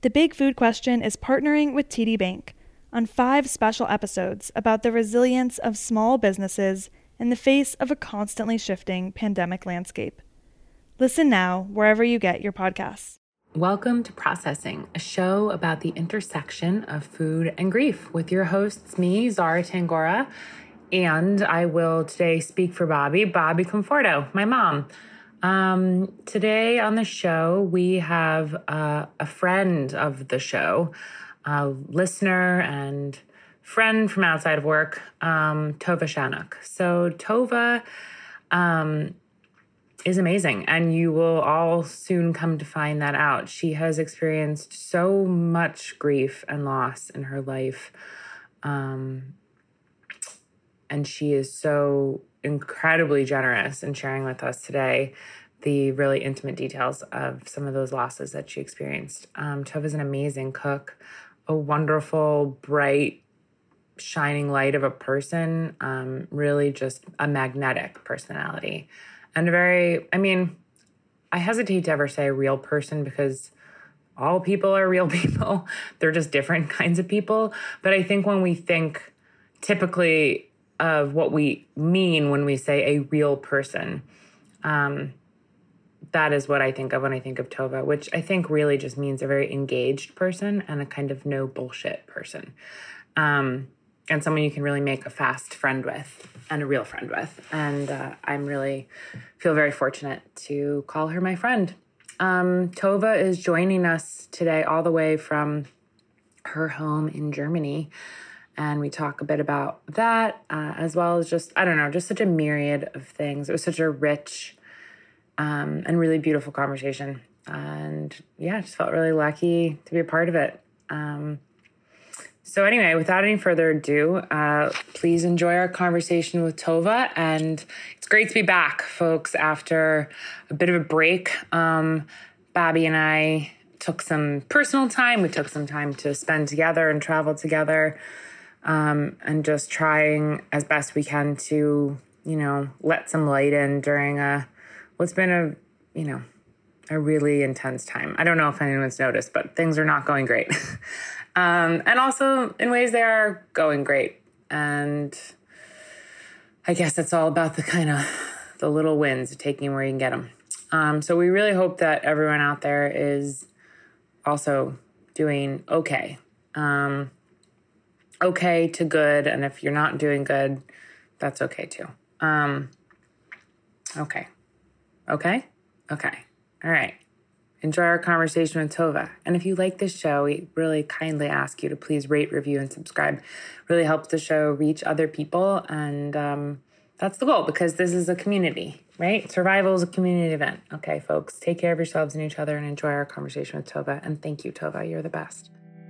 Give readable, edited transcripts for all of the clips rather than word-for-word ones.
The Big Food Question is partnering with TD Bank on 5 special episodes about the resilience of small businesses in the face of a constantly shifting pandemic landscape. Listen now wherever you get your podcasts. Welcome to Processing, a show about the intersection of food and grief with your hosts, me, Zara Tangora, and I will today speak for Bobby Conforto, my mom. Today on the show, we have a friend of the show, a listener and friend from outside of work, Tova Shanuk. So Tova is amazing, and you will all soon come to find that out. She has experienced so much grief and loss in her life, and she is so incredibly generous in sharing with us today the really intimate details of some of those losses that she experienced. Tova is an amazing cook, a wonderful, bright, shining light of a person, really just a magnetic personality. And I hesitate to ever say a real person because all people are real people. They're just different kinds of people. But I think when we think typically of what we mean when we say a real person, that is what I think of when I think of Tova, which I think really just means a very engaged person and a kind of no bullshit person. And someone you can really make a fast friend with and a real friend with. And I'm really feel very fortunate to call her my friend. Tova is joining us today all the way from her home in Germany. And we talk a bit about that, as well as just such a myriad of things. It was such a rich and really beautiful conversation. And yeah, I just felt really lucky to be a part of it. So anyway, without any further ado, please enjoy our conversation with Tova. And it's great to be back, folks, after a bit of a break. Bobby and I took some personal time. We took some time to spend together and travel together, and just trying as best we can to, let some light in during what's been a really intense time. I don't know if anyone's noticed, but things are not going great. And also in ways they are going great. And I guess it's all about the little wins, taking where you can get them. So we really hope that everyone out there is also doing okay. Okay to good. And if you're not doing good, that's okay too. Okay. All right. Enjoy our conversation with Tova. And if you like this show, we really kindly ask you to please rate, review, and subscribe. Really helps the show reach other people. And that's the goal, because this is a community, right? Survival is a community event. Okay, folks, take care of yourselves and each other and enjoy our conversation with Tova. And thank you, Tova. You're the best.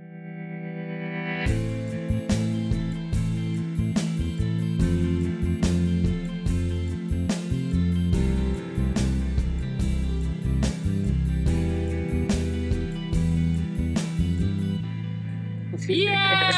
Yay!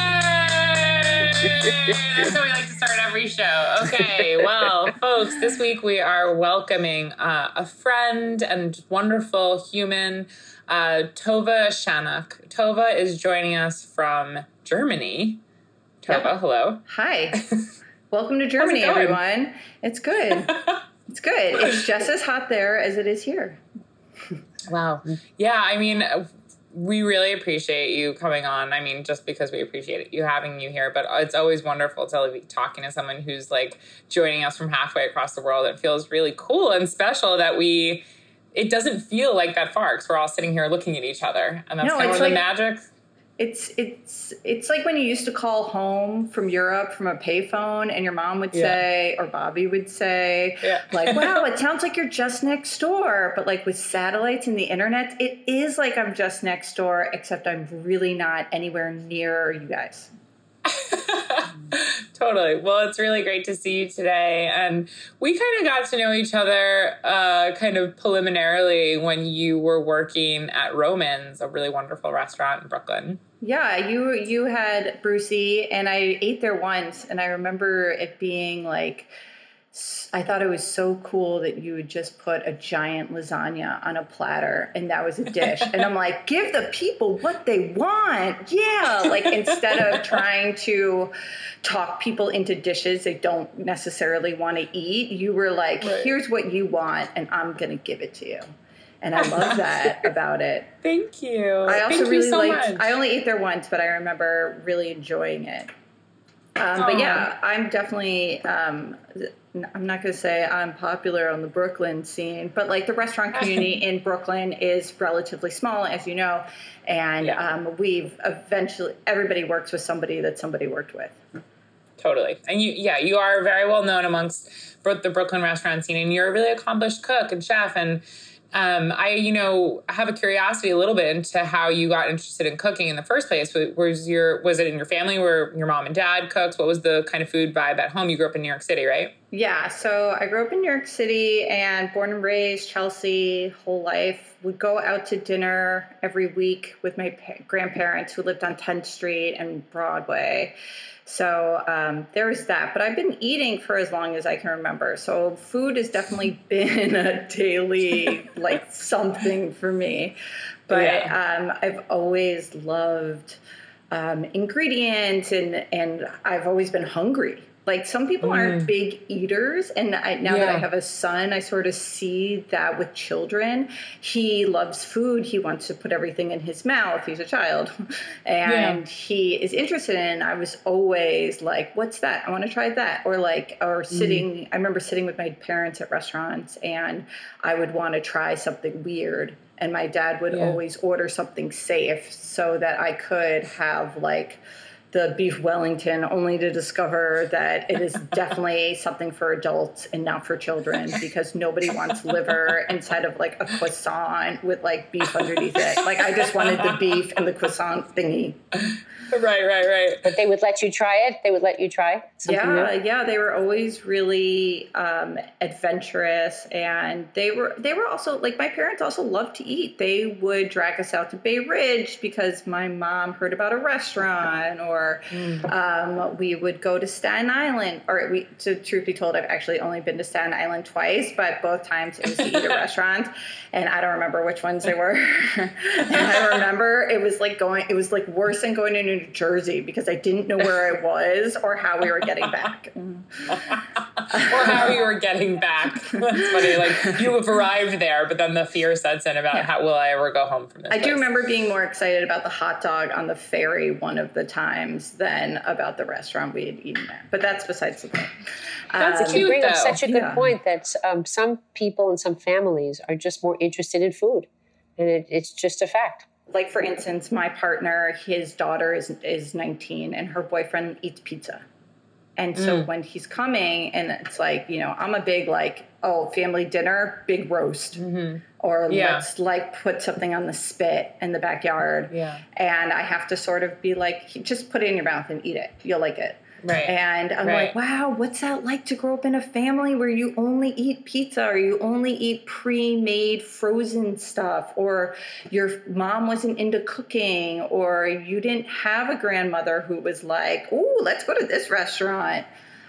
That's how we like to start every show. Okay, well, folks, this week we are welcoming a friend and wonderful human, Tova Shanuk. Tova is joining us from Germany. Tova, yep. Hello. Hi. Welcome to Germany, everyone. It's good. It's good. It's just as hot there as it is here. Wow. Yeah, we really appreciate you coming on. Just because we appreciate you having you here, but it's always wonderful to be talking to someone who's joining us from halfway across the world. It feels really cool and special that it doesn't feel like that far because we're all sitting here looking at each other. And that's kind of the magic. It's like when you used to call home from Europe from a payphone and your mom would say, or Bobby would say, wow, it sounds like you're just next door. But with satellites and the internet, it is like I'm just next door, except I'm really not anywhere near you guys. Totally. Well, it's really great to see you today. And we kind of got to know each other kind of preliminarily when you were working at Roman's, a really wonderful restaurant in Brooklyn. Yeah, you had Brucey, and I ate there once, and I remember it being I thought it was so cool that you would just put a giant lasagna on a platter and that was a dish. And I'm like, give the people what they want. Yeah. Like, instead of trying to talk people into dishes they don't necessarily want to eat, you were like, here's what you want and I'm going to give it to you. And I love that about it. Thank you. I also Thank really you so liked, much. I only ate there once, but I remember really enjoying it. But yeah, I'm definitely, I'm not going to say I'm popular on the Brooklyn scene, but like the restaurant community in Brooklyn is relatively small, as you know. And we've eventually, everybody works with somebody that somebody worked with. Totally. And you are very well known amongst the Brooklyn restaurant scene, and you're a really accomplished cook and chef. And I have a curiosity a little bit into how you got interested in cooking in the first place. Was it in your family where your mom and dad cooked? What was the kind of food vibe at home? You grew up in New York City, right? Yeah. So I grew up in New York City and born and raised Chelsea whole life. Would go out to dinner every week with my grandparents who lived on 10th Street and Broadway. So there was that. But I've been eating for as long as I can remember. So food has definitely been a daily, like, something for me. But I've always loved ingredients and I've always been hungry. Like, some people aren't big eaters, and now that I have a son, I sort of see that with children. He loves food. He wants to put everything in his mouth. He's a child. And he is interested in, I was always like, what's that? I want to try that. Or sitting, I remember sitting with my parents at restaurants, and I would want to try something weird. And my dad would always order something safe so that I could have, like, the beef Wellington, only to discover that it is definitely something for adults and not for children, because nobody wants liver inside of, like, a croissant with, like, beef underneath it. Like, I just wanted the beef and the croissant thingy. Right. But they would let you try it? They would let you try something new? Yeah. They were always really adventurous, and they were also, like, my parents also loved to eat. They would drag us out to Bay Ridge because my mom heard about a restaurant, or we would go to Staten Island. So truth be told, I've actually only been to Staten Island twice, but both times it was to eat at restaurants, and I don't remember which ones they were. And I remember it was like worse than going to New Jersey, because I didn't know where I was or how we were getting back. Or how you were getting back. That's funny. Like, you have arrived there, but then the fear sets in about how will I ever go home from this place. do remember being more excited about the hot dog on the ferry one of the times than about the restaurant we had eaten at. But that's besides the point. That's cute, You bring up though. such a good point that some people and some families are just more interested in food. And it's just a fact. Like, for instance, my partner, his daughter is 19 and her boyfriend eats pizza. And so when he's coming, and it's like, I'm a big, like, family dinner, big roast. Or let's, like, put something on the spit in the backyard. Yeah. And I have to sort of be like, just put it in your mouth and eat it. You'll like it. Right. And I'm like, wow, what's that like to grow up in a family where you only eat pizza, or you only eat pre-made frozen stuff, or your mom wasn't into cooking, or you didn't have a grandmother who was like, ooh, let's go to this restaurant.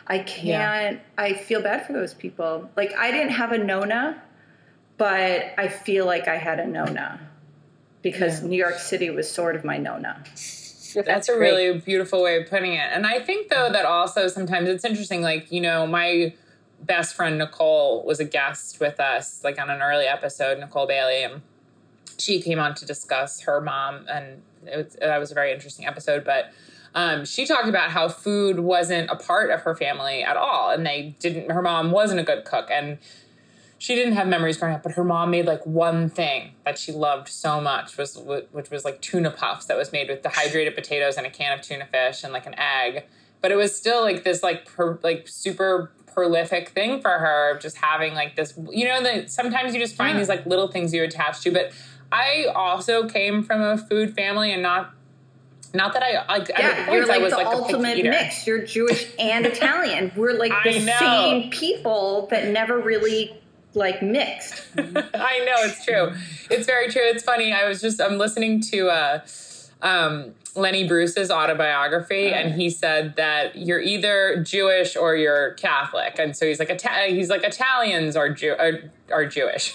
I feel bad for those people. Like, I didn't have a Nona, but I feel like I had a Nona, because New York City was sort of my Nona. That's a really beautiful way of putting it. And I think, though, that also sometimes it's interesting. Like, my best friend Nicole was a guest with us, like, on an early episode, Nicole Bailey, and she came on to discuss her mom, and that was a very interesting episode. But she talked about how food wasn't a part of her family at all, and her mom wasn't a good cook, and she didn't have memories growing up, but her mom made, like, one thing that she loved so much, which was, like, tuna puffs that was made with dehydrated potatoes and a can of tuna fish and, like, an egg. But it was still, like, this, like, super prolific thing for her, just having, like, this, sometimes you just find these, like, little things you attach to. But I also came from a food family, and not that you're like the like ultimate mix. You're Jewish and Italian. We're like the same people that never really, like, mixed. I know, it's true. It's very true. It's funny. I'm listening to Lenny Bruce's autobiography, and he said that you're either Jewish or you're Catholic, and so he's like Italians are Jewish,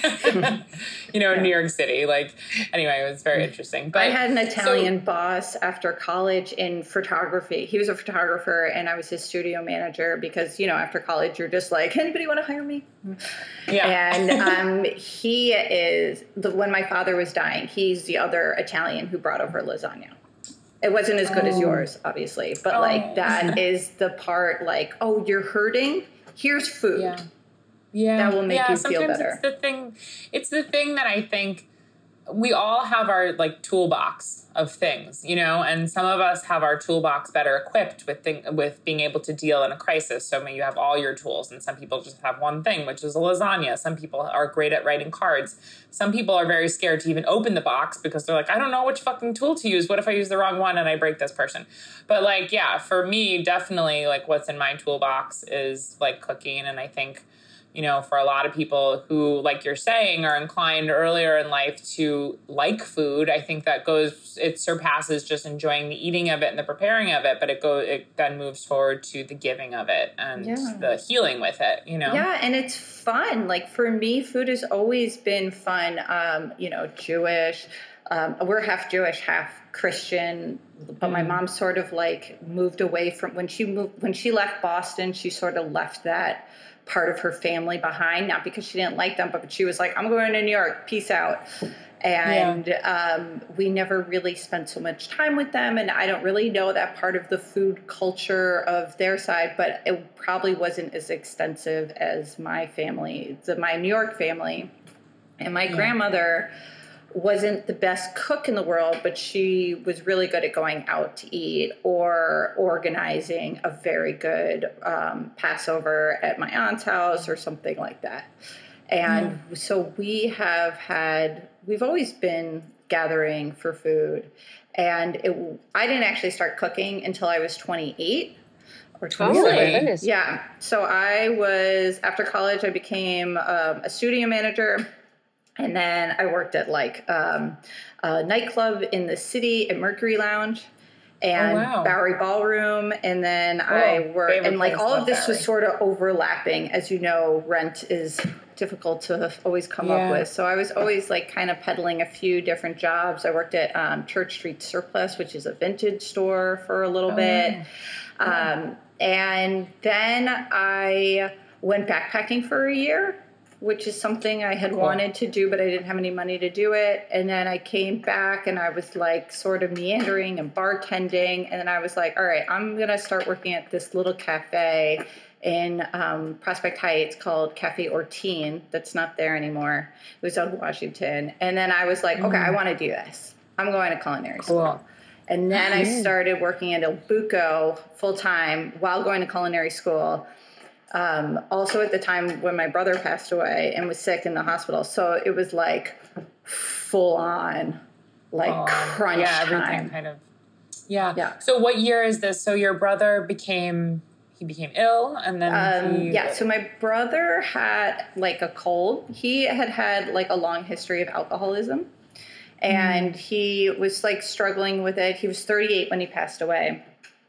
in New York City. Like, anyway, it was very interesting. But I had an Italian boss after college in photography. He was a photographer, and I was his studio manager because after college you're just like, anybody want to hire me? Yeah. And he is when my father was dying, he's the other Italian who brought over lasagna. It wasn't as good as yours, obviously, but like that is the part like, oh, you're hurting? Here's food. Yeah. That will make you feel better. It's the thing that I think we all have our like toolbox of things, and some of us have our toolbox better equipped with being able to deal in a crisis. So maybe you have all your tools, and some people just have one thing, which is a lasagna. Some people are great at writing cards. Some people are very scared to even open the box because they're like, I don't know which fucking tool to use. What if I use the wrong one and I break this person? But like, yeah, for me, definitely like what's in my toolbox is like cooking. And I think, for a lot of people who, like you're saying, are inclined earlier in life to like food, I think it surpasses just enjoying the eating of it and the preparing of it, but it then moves forward to the giving of it and the healing with it, Yeah, and it's fun. Like for me, food has always been fun. Jewish. We're half Jewish, half Christian, but my mom sort of like moved away from when she left Boston, she sort of left that part of her family behind, not because she didn't like them, but she was like, I'm going to New York, peace out. And we never really spent so much time with them. And I don't really know that part of the food culture of their side, but it probably wasn't as extensive as my family, my New York family. And my grandmother wasn't the best cook in the world, but she was really good at going out to eat or organizing a very good Passover at my aunt's house or something like that. And so we've always been gathering for food. And I didn't actually start cooking until I was 28 or 27. Oh, my goodness. Yeah. So after college, I became a studio manager. And then I worked at like a nightclub in the city at Mercury Lounge and Bowery Ballroom. And then I worked, and like all of this was sort of overlapping. As you know, rent is difficult to always come up with. So I was always like kind of peddling a few different jobs. I worked at Church Street Surplus, which is a vintage store, for a little bit. And then I went backpacking for a year, which is something I had wanted to do, but I didn't have any money to do it. And then I came back and I was like sort of meandering and bartending. And then I was like, all right, I'm going to start working at this little cafe in Prospect Heights called Cafe Ortine. That's not there anymore. It was on Washington. And then I was like, okay, I want to do this. I'm going to culinary school. And then I started working at Il Buco full-time while going to culinary school. Also at the time when my brother passed away and was sick in the hospital. So it was like full on, like crunch time. Everything kind of. Yeah. So what year is this? So your brother became ill and then So my brother had like a cold. He had like a long history of alcoholism and he was like struggling with it. He was 38 when he passed away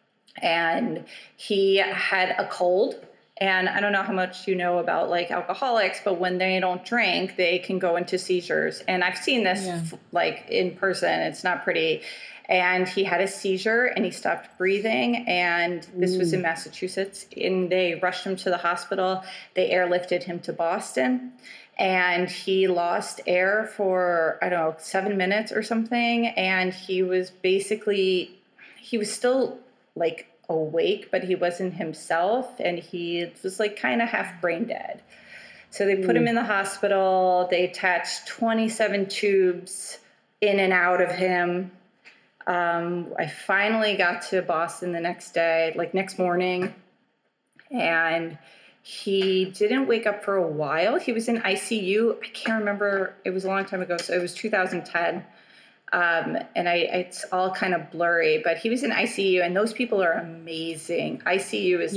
and he had a cold. And I don't know how much you know about like alcoholics, but when they don't drink, they can go into seizures. And I've seen this like in person. It's not pretty. And he had a seizure and he stopped breathing. And this was in Massachusetts. And they rushed him to the hospital. They airlifted him to Boston. And he lost air for, 7 minutes or something. And he was still like awake, but he wasn't himself, and he was like kind of half brain dead. So they put him in the hospital. They attached 27 tubes in and out of him. I finally got to Boston the next day, like next morning, and he didn't wake up for a while. He was in ICU. I can't remember. It was a long time ago, so it was 2010. And it's all kind of blurry, but he was in ICU, and those people are amazing. ICU is like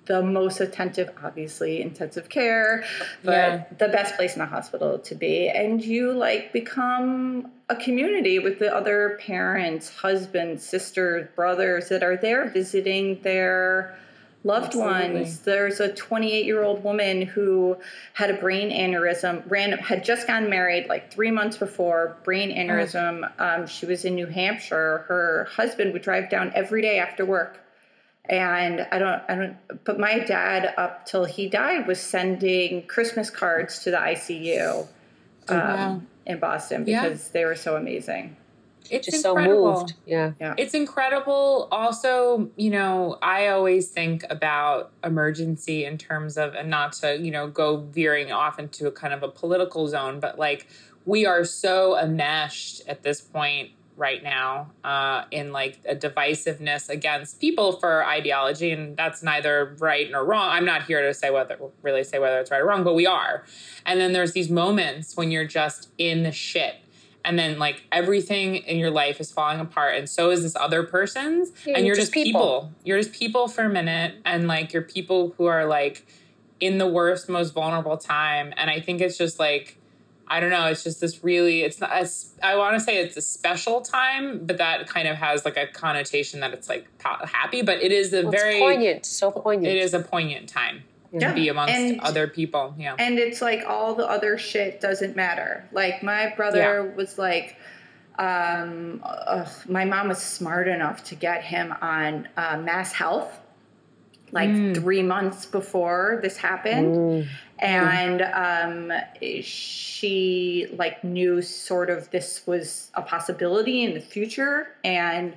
the most attentive, obviously intensive care, but the best place in the hospital to be. And you like become a community with the other parents, husbands, sisters, brothers that are there visiting their loved ones. There's a 28-year-old woman who had a brain aneurysm, had just gotten married like 3 months before, brain aneurysm. She was in New Hampshire. Her husband would drive down every day after work. And but my dad, up till he died, was sending Christmas cards to the ICU in Boston because they were so amazing. It's just incredible. So moved. Yeah. It's incredible. Also, I always think about emergency in terms of, and not to, go veering off into a kind of a political zone, but like we are so enmeshed at this point right now in like a divisiveness against people for ideology, and that's neither right nor wrong. I'm not here to say whether it's right or wrong, but we are. And then there's these moments when you're just in the shit, and then like everything in your life is falling apart, and so is this other person's, and you're just people. You're just people for a minute, and like you're people who are like in the worst, most vulnerable time. And I think it's just like, I don't know, it's just this really, it's not, I want to say it's a special time, but that kind of has like a connotation that it's like happy, but it is it's poignant, so poignant. It is a poignant time to be amongst other people. Yeah. And it's like all the other shit doesn't matter. Like my brother was like, my mom was smart enough to get him on Mass Health like 3 months before this happened. And she like knew sort of this was a possibility in the future. And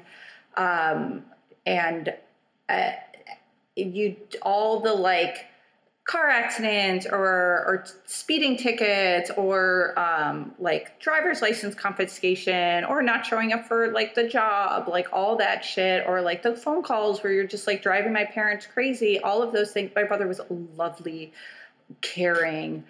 all the like car accidents or speeding tickets or like driver's license confiscation or not showing up for like the job, like all that shit, or like the phone calls where you're just like driving my parents crazy, all of those things. My brother was a lovely, caring,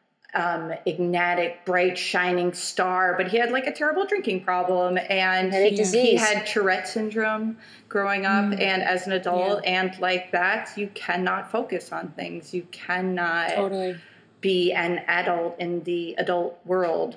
enigmatic, bright, shining star, but he had like a terrible drinking problem, and he had Tourette syndrome growing up and as an adult, and like that, you cannot focus on things. You cannot be an adult in the adult world.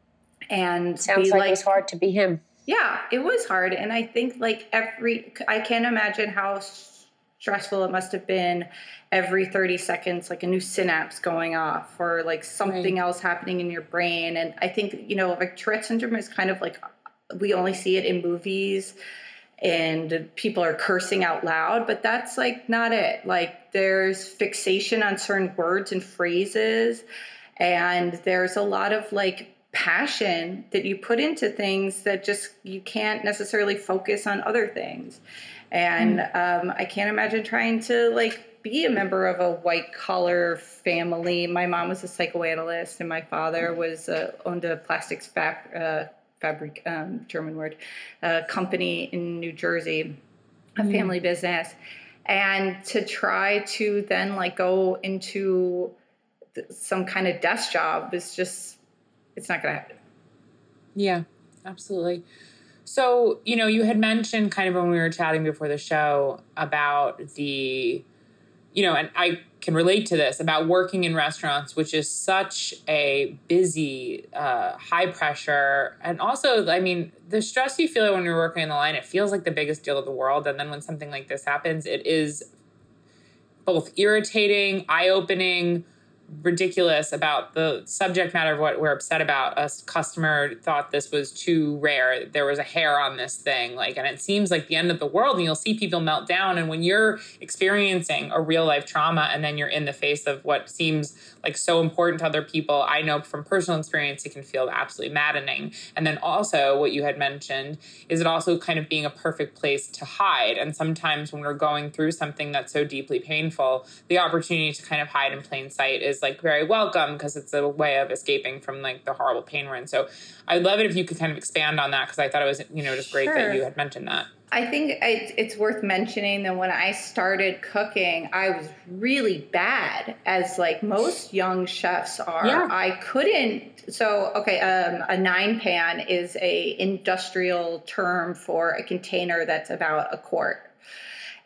And sounds like it was hard to be him. Yeah, it was hard. And I think like I can't imagine how stressful it must have been every 30 seconds, like a new synapse going off or like something else happening in your brain. And I think, like Tourette syndrome is kind of like, we only see it in movies and people are cursing out loud, but that's like not it. Like there's fixation on certain words and phrases, and there's a lot of like passion that you put into things that just, you can't necessarily focus on other things. And I can't imagine trying to like be a member of a white collar family. My mom was a psychoanalyst, and my father was owned a plastics fabric, German word, company in New Jersey, a family business. And to try to then like go into some kind of desk job is just, it's not going to happen. Yeah, absolutely. So, you had mentioned kind of when we were chatting before the show about the, and I can relate to this, about working in restaurants, which is such a busy, high pressure. And also, I mean, the stress you feel when you're working in the line, it feels like the biggest deal of the world. And then when something like this happens, it is both irritating, eye-opening, ridiculous about the subject matter of what we're upset about. A customer thought this was too rare. There was a hair on this thing, and it seems like the end of the world, and you'll see people melt down. And when you're experiencing a real life trauma and then you're in the face of what seems like so important to other people, I know from personal experience, it can feel absolutely maddening. And then also what you had mentioned is it also kind of being a perfect place to hide. And sometimes when we're going through something that's so deeply painful, the opportunity to kind of hide in plain sight is like very welcome, because it's a way of escaping from like the horrible pain we're in. So I'd love it if you could kind of expand on that, because I thought it was, just great that you had mentioned that. I think it's worth mentioning that when I started cooking, I was really bad, as like most young chefs are. Yeah. I couldn't. So, a 9-pan is a industrial term for a container that's about a quart.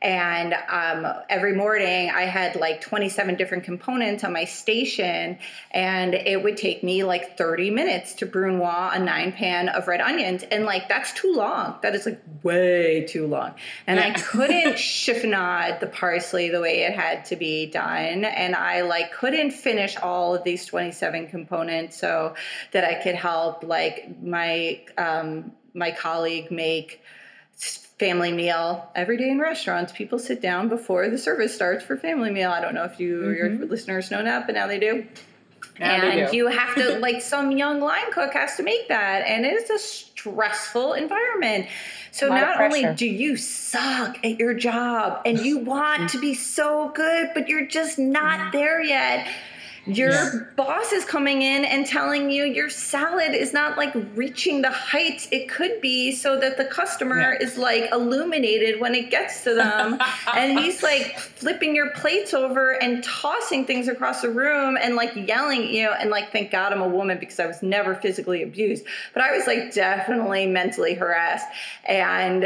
And every morning I had like 27 different components on my station, and it would take me like 30 minutes to brunoise a 9-pan of red onions. And like, that's too long. That is like way too long. And I couldn't chiffonade the parsley the way it had to be done. And I like couldn't finish all of these 27 components so that I could help like my colleague make family meal. Every day in restaurants, people sit down before the service starts for family meal. I don't know if your listeners know that, but now they do. You have to, like, some young line cook has to make that. And it is a stressful environment. So not only do you suck at your job and you want to be so good, but you're just not there yet. Your boss is coming in and telling you your salad is not like reaching the heights it could be, so that the customer is like illuminated when it gets to them. And he's like flipping your plates over and tossing things across the room and like yelling at you. And like, thank God I'm a woman, because I was never physically abused, but I was like definitely mentally harassed. And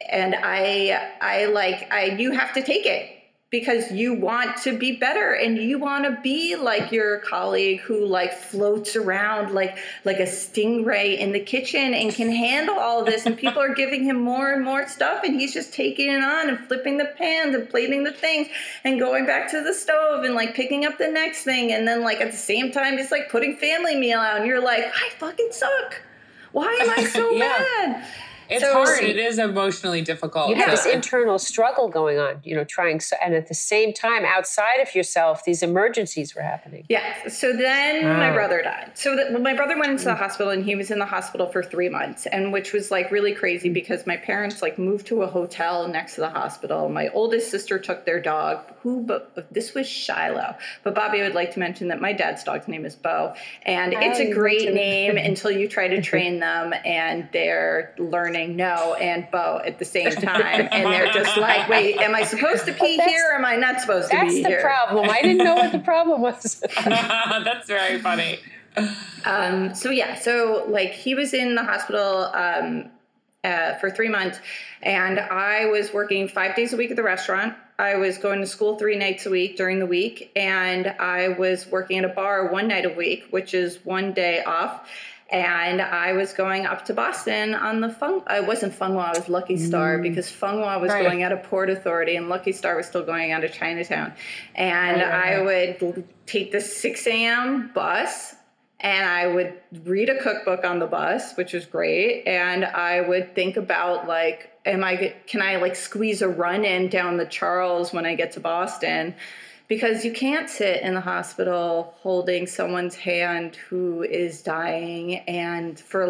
you have to take it, because you want to be better and you want to be like your colleague who like floats around like a stingray in the kitchen and can handle all of this. And people are giving him more and more stuff, and he's just taking it on and flipping the pans and plating the things and going back to the stove and like picking up the next thing. And then like at the same time, he's like putting family meal out, and you're like, I fucking suck. Why am I so mad? It's hard. It is emotionally difficult. You have this internal struggle going on, and at the same time, outside of yourself, these emergencies were happening. Yeah. So then my brother died. So my brother went into the hospital, and he was in the hospital for 3 months, and which was like really crazy, because my parents like moved to a hotel next to the hospital. My oldest sister took their dog, this was Shiloh. But Bobby would like to mention that my dad's dog's name is Bo, and it's a great name until you try to train them, and they're learning no and Bo at the same time, and they're just like, wait, am I supposed to pee here or am I not supposed to be here? That's the problem. I didn't know what the problem was. That's very funny. So like he was in the hospital for 3 months, and I was working 5 days a week at the restaurant. I was going to school 3 nights a week during the week, and I was working at a bar 1 night a week, which is 1 day off. And I was going up to Boston on the I wasn't Fung Wah, I was Lucky Star, because Fung Wah was going out of Port Authority and Lucky Star was still going out of Chinatown. And I would take the 6 a.m. bus, and I would read a cookbook on the bus, which was great. And I would think about like, can I like squeeze a run in down the Charles when I get to Boston? Because you can't sit in the hospital holding someone's hand who is dying and for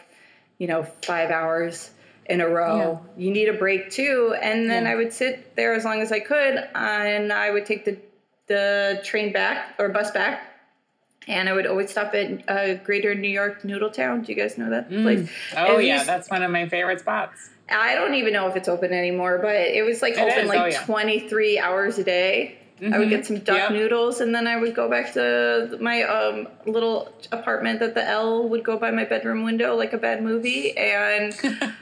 5 hours in a row. Yeah. You need a break too. And then I would sit there as long as I could, and I would take the train back or bus back. And I would always stop at Greater New York Noodle Town. Do you guys know that place? Oh, that's one of my favorite spots. I don't even know if it's open anymore, but it was open 23 hours a day. I would get some duck noodles, and then I would go back to my little apartment that the L would go by my bedroom window like a bad movie, and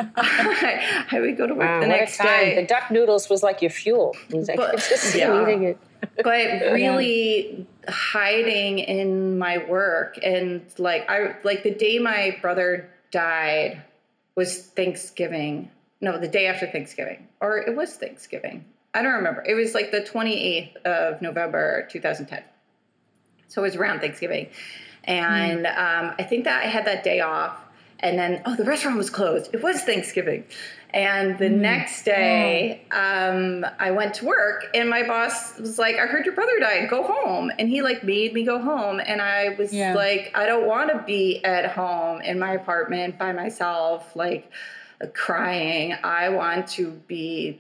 I would go to work the next day. The duck noodles was like your fuel. It was like just eating it. But really hiding in my work, and the day my brother died was Thanksgiving. No, the day after Thanksgiving, or it was Thanksgiving. I don't remember. It was like the 28th of November, 2010. So it was around Thanksgiving. And I think that I had that day off. And then, the restaurant was closed. It was Thanksgiving. And the next day, I went to work, and my boss was like, I heard your brother died. Go home. And he made me go home. And I was like, I don't want to be at home in my apartment by myself, crying. I want to be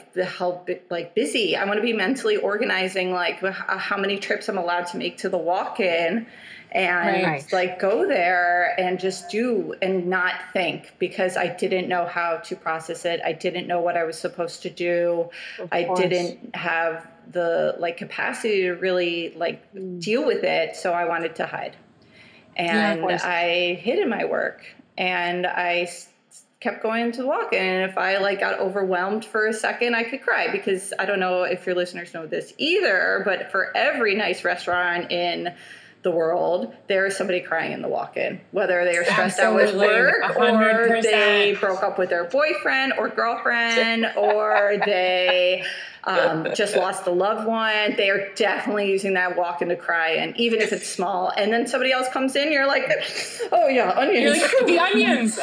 busy. I want to be mentally organizing how many trips I'm allowed to make to the walk-in, and go there and just do and not think, because I didn't know how to process it. I didn't know what I was supposed to do. I didn't have the capacity to really deal with it. So I wanted to hide, and I hid in my work, and I kept going to the walk. And if I like got overwhelmed for a second, I could cry, because I don't know if your listeners know this either, but for every nice restaurant in the world, there is somebody crying in the walk-in, whether they are stressed out with work 100%. or they broke up with their boyfriend or girlfriend or they just lost a loved one. They are definitely using that walk-in to cry, and even if it's small. And then somebody else comes in, you're like, oh yeah, onions. You're like, the onions.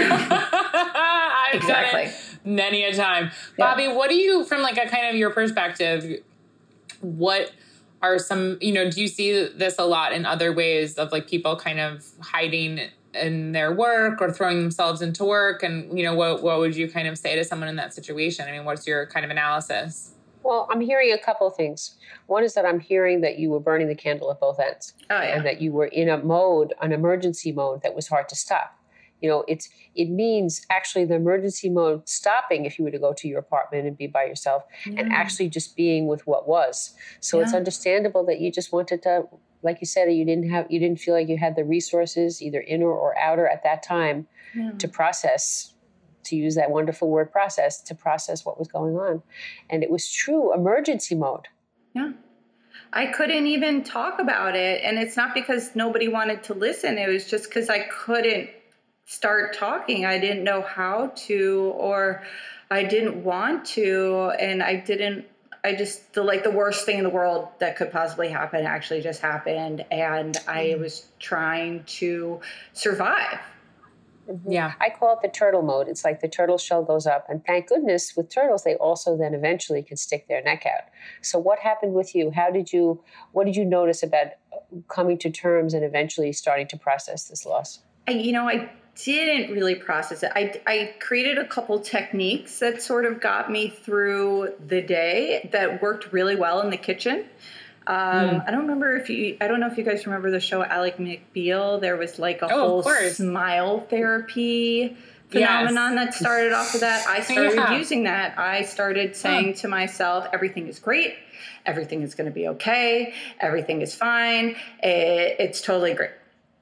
I've done it many a time. Yeah. Bobby, what do you, from like a kind of your perspective, what are some, do you see this a lot in other ways of like people kind of hiding in their work or throwing themselves into work? And, what would you kind of say to someone in that situation? I mean, what's your kind of analysis? Well, I'm hearing a couple of things. One is that I'm hearing that you were burning the candle at both ends. Oh, yeah. And that you were in an emergency mode that was hard to stop. It means actually the emergency mode stopping if you were to go to your apartment and be by yourself, and actually just being with what was. So it's understandable that you just wanted to, like you said, you didn't feel like you had the resources, either inner or outer at that time, to process, to use that wonderful word process, to process what was going on. And it was true emergency mode. Yeah. I couldn't even talk about it. And it's not because nobody wanted to listen. It was just because I couldn't start talking. I didn't know how to, or I didn't want to. And the worst thing in the world that could possibly happen actually just happened. And I was trying to survive. Mm-hmm. Yeah. I call it the turtle mode. It's like the turtle shell goes up. And thank goodness with turtles, they also then eventually can stick their neck out. So what happened with you? What did you notice about coming to terms and eventually starting to process this loss? I didn't really process it. I created a couple techniques that sort of got me through the day that worked really well in the kitchen. I don't know if you guys remember the show Ally McBeal. There was like a whole smile therapy phenomenon that started off of that. I started using that. I started saying to myself, everything is great. Everything is going to be okay. Everything is fine. It's totally great.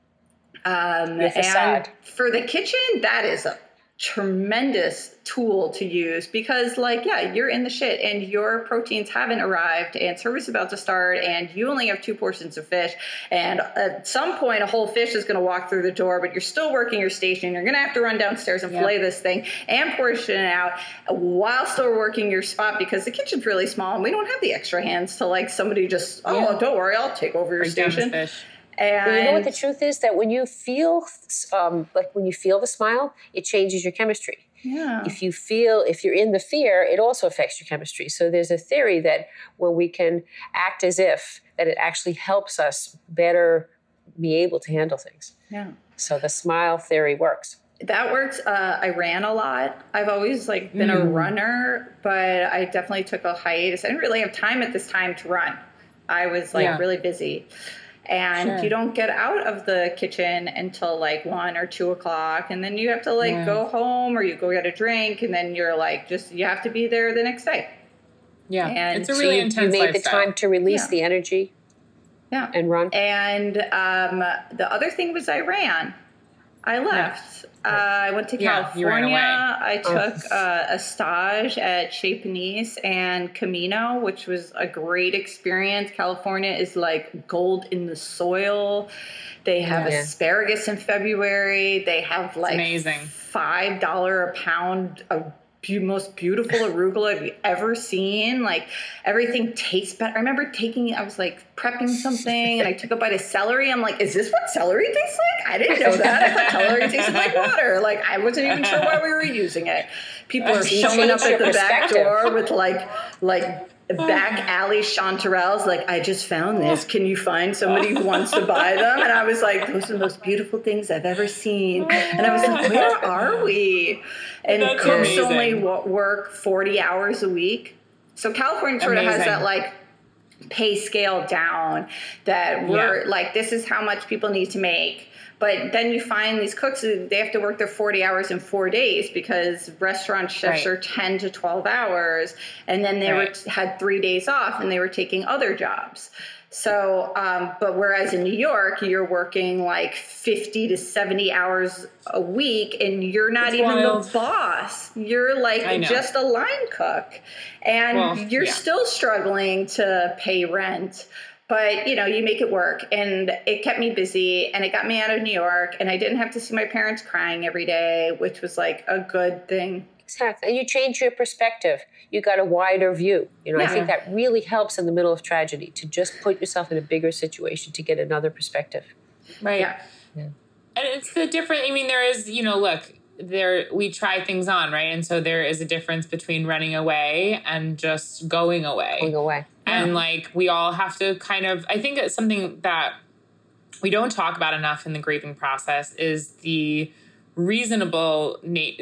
And for the kitchen, that is a tremendous tool to use, because you're in the shit and your proteins haven't arrived and service is about to start and you only have 2 portions of fish. And at some point a whole fish is going to walk through the door, but you're still working your station. You're going to have to run downstairs and fillet this thing and portion it out while still working your spot, because the kitchen's really small and we don't have the extra hands to somebody just, don't worry, I'll take over your station. And you know what the truth is? That when you feel the smile, it changes your chemistry. Yeah. If you're in the fear, it also affects your chemistry. So there's a theory that when we can act as if, that it actually helps us better be able to handle things. Yeah. So the smile theory works. That works. I ran a lot. I've always been a runner, but I definitely took a hiatus. I didn't really have time at this time to run. I was really busy. And you don't get out of the kitchen until 1 or 2 o'clock. And then you have to go home or you go get a drink. And then you're you have to be there the next day. Yeah. And it's a really intense you made lifestyle. the time to release the energy. Yeah. And run. And the other thing was I ran. I left. I went to California. You ran away. I took a stage at Chez Panisse and Camino, which was a great experience. California is like gold in the soil. They have asparagus in February. They have amazing. $5 a pound of most beautiful arugula I've ever seen. Everything tastes better. I remember I was prepping something and I took a bite of celery. I'm like, is this what celery tastes like? I didn't know that. I thought celery tasted like water. I wasn't even sure why we were using it. People are showing up at the back door with back alley chanterelles. I just found this. Can you find somebody who wants to buy them? And I was like, those are the most beautiful things I've ever seen. And I was like, where are we? And That's cooks amazing. only work 40 hours a week. So California sort of has that pay scale down that we're this is how much people need to make But then you find these cooks, they have to work their 40 hours in 4 days because restaurant shifts are 10 to 12 hours. And then they had 3 days off and they were taking other jobs. So, but whereas in New York, you're working like 50 to 70 hours a week and you're not even the boss. You're like just a line cook and you're still struggling to pay rent. But, you know, you make it work, and it kept me busy, and it got me out of New York, and I didn't have to see my parents crying every day, which was like a good thing. Exactly. And you change your perspective. You got a wider view. You know, I think that really helps in the middle of tragedy, to just put yourself in a bigger situation to get another perspective. Right. Yeah. And it's the different, I mean, there is, you know, look, we try things on, right? And so there is a difference between running away and just going away. Going away. And like, we all have to kind of, I think it's something that we don't talk about enough in the grieving process is the reasonableness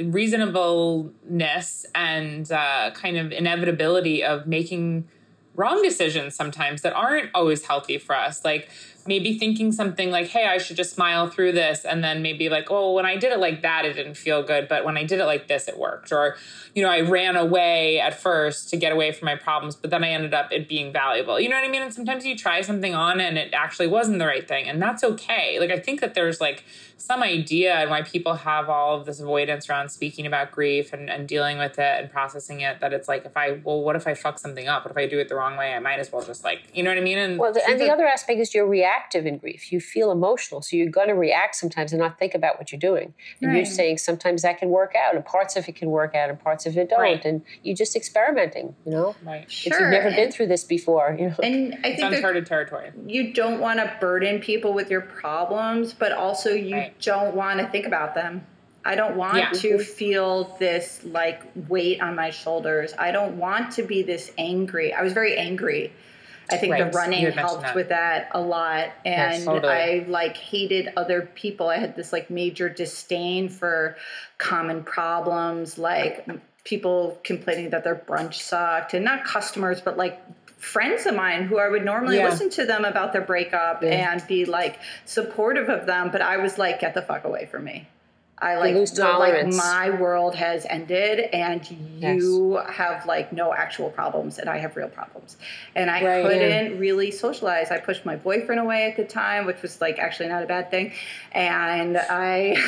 and kind of inevitability of making wrong decisions sometimes that aren't always healthy for us. Like maybe thinking something like, hey, I should just smile through this. And then maybe like, oh, when I did it like that, it didn't feel good. But when I did it like this, it worked. Or, you know, I ran away at first to get away from my problems, but then I ended up it being valuable. You know what I mean? And sometimes you try something on and it actually wasn't the right thing. And that's okay. Like, I think that there's like some idea and why people have all of this avoidance around speaking about grief and dealing with it and processing it, that it's like, what if I fuck something up? What if I do it the wrong way? I might as well just like, you know what I mean? And the other aspect is you're reactive in grief. You feel emotional. So you're going to react sometimes and not think about what you're doing. And you're saying sometimes that can work out and parts of it can work out and parts of it don't. Right. And you're just experimenting, you know? Right. Sure. If you've never been through this before, you know? And I think it's uncharted territory. You don't want to burden people with your problems, but also you don't want to think about them. I don't want to feel this like weight on my shoulders. I don't want to be this angry. I was very angry. I think the running helped with that a lot. And I like hated other people. I had this like major disdain for common problems, like people complaining that their brunch sucked, and not customers, but like friends of mine who I would normally listen to them about their breakup and be like supportive of them. But I was like, get the fuck away from me. I like, my world has ended and you have like no actual problems and I have real problems. And I couldn't really socialize. I pushed my boyfriend away at the time, which was like actually not a bad thing. And I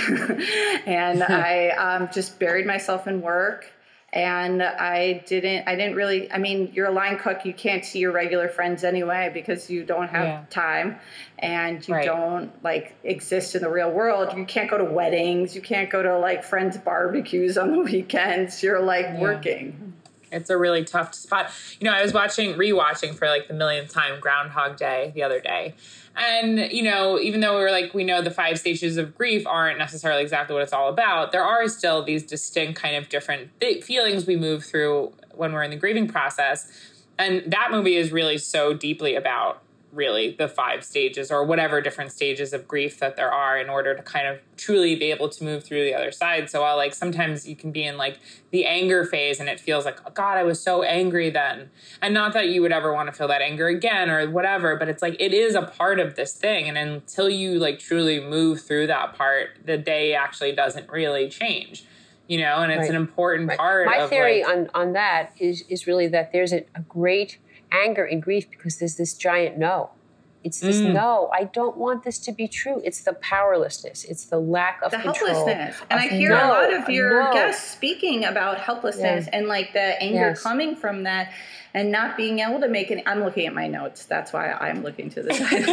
just buried myself in work. And I didn't really, I mean, you're a line cook, you can't see your regular friends anyway because you don't have time and you don't like exist in the real world. You can't go to weddings, you can't go to like friends' barbecues on the weekends. You're like working. It's a really tough spot. You know, I was rewatching for like the millionth time Groundhog Day the other day. And, you know, even though we know the 5 stages of grief aren't necessarily exactly what it's all about, there are still these distinct kind of different feelings we move through when we're in the grieving process. And that movie is really so deeply about really the 5 stages or whatever different stages of grief that there are in order to kind of truly be able to move through the other side. So while like sometimes you can be in like the anger phase and it feels like, oh God, I was so angry then. And not that you would ever want to feel that anger again or whatever, but it's like, it is a part of this thing. And until you like truly move through that part, the day actually doesn't really change, you know, and it's an important part. My theory on that is really that there's a great anger and grief because there's this giant no. It's this no, I don't want this to be true. It's the powerlessness. It's the lack of control. The helplessness. And I hear a lot of your guests speaking about helplessness and like the anger coming from that and not being able to make it. I'm looking at my notes. That's why I'm looking to the side.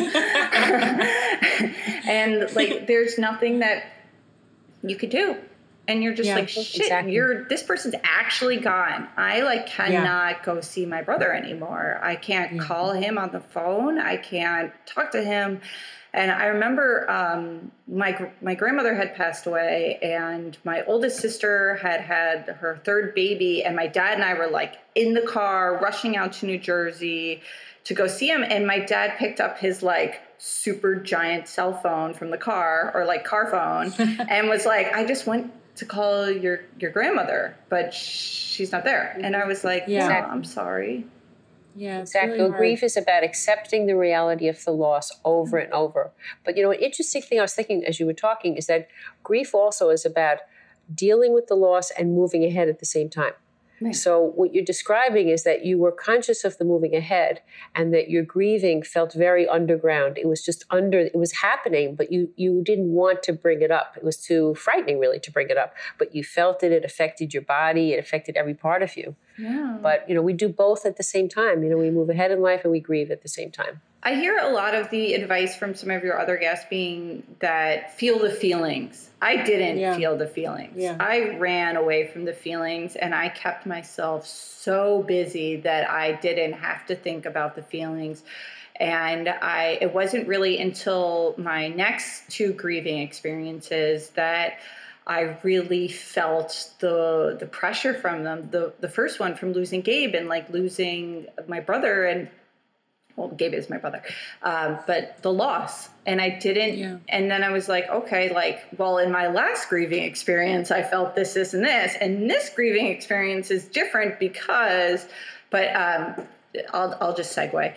And like, there's nothing that you could do. And you're just like, shit, this person's actually gone. I like cannot go see my brother anymore. I can't call him on the phone. I can't talk to him. And I remember my grandmother had passed away and my oldest sister had her 3rd baby. And my dad and I were like in the car rushing out to New Jersey to go see him. And my dad picked up his like super giant cell phone from the car or like car phone and was like, I just went to call your grandmother, but she's not there. And I was like, I'm sorry. Yeah, exactly. really Grief is about accepting the reality of the loss over and over. But, an interesting thing I was thinking as you were talking is that grief also is about dealing with the loss and moving ahead at the same time. Right. So what you're describing is that you were conscious of the moving ahead and that your grieving felt very underground. It was it was happening, but you didn't want to bring it up. It was too frightening really to bring it up, but you felt it. It affected your body. It affected every part of you. Yeah. But, we do both at the same time. We move ahead in life and we grieve at the same time. I hear a lot of the advice from some of your other guests being that feel the feelings. I didn't feel the feelings. Yeah. I ran away from the feelings and I kept myself so busy that I didn't have to think about the feelings. And it wasn't really until my next two grieving experiences that I really felt the pressure from them. The first one from losing Gabe and like losing my brother and well, Gabe is my brother, but the loss. And I didn't, and then I was like, okay, well, in my last grieving experience, I felt this, and this. And this grieving experience is different because, I'll just segue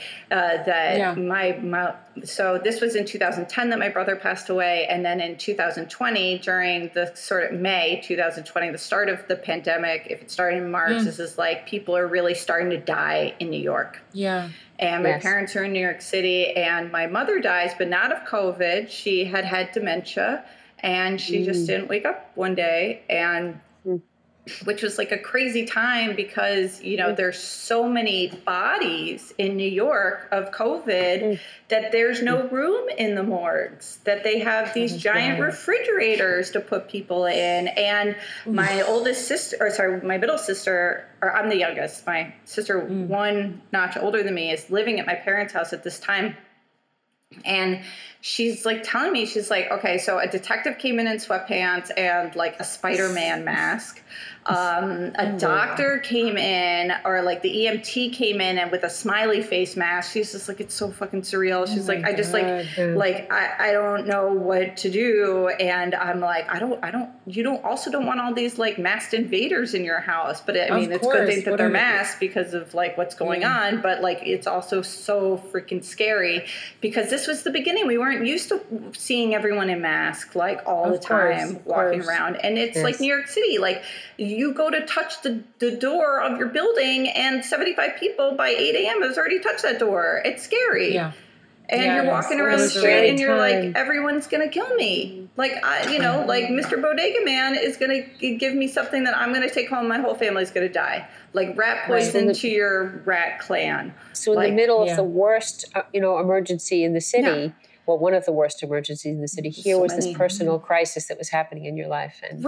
so this was in 2010 that my brother passed away. And then in 2020, during the sort of May 2020, the start of the pandemic, if it started in March, this is like people are really starting to die in New York. Yeah. And my parents are in New York City and my mother dies, but not of COVID. She had dementia and she just didn't wake up one day and which was like a crazy time because, there's so many bodies in New York of COVID that there's no room in the morgues, that they have these giant refrigerators to put people in. And my my middle sister, or I'm the youngest, my sister, one notch older than me, is living at my parents' house at this time. And she's like telling me, she's like, okay, so a detective came in sweatpants and like a Spider-Man mask. A doctor came in, or like the EMT came in and with a smiley face mask. She's just like, it's so fucking surreal. She's like, I just I don't know what to do. And I'm like, you don't want all these like masked invaders in your house. But I mean, it's a good thing that they're masked because of like what's going on. But like, it's also so freaking scary because this was the beginning. We weren't used to seeing everyone in masks like all the time walking around. And it's like New York City, like you go to touch the door of your building and 75 people by 8 a.m. has already touched that door. It's scary. Yeah. And you're walking around the street and you're like, everyone's going to kill me. Like, like Mr. Bodega Man is going to give me something that I'm going to take home. My whole family's going to die. Like rat poison to your rat clan. So in the middle of the worst, emergency in the city, well, one of the worst emergencies in the city. Here was this personal crisis that was happening in your life. And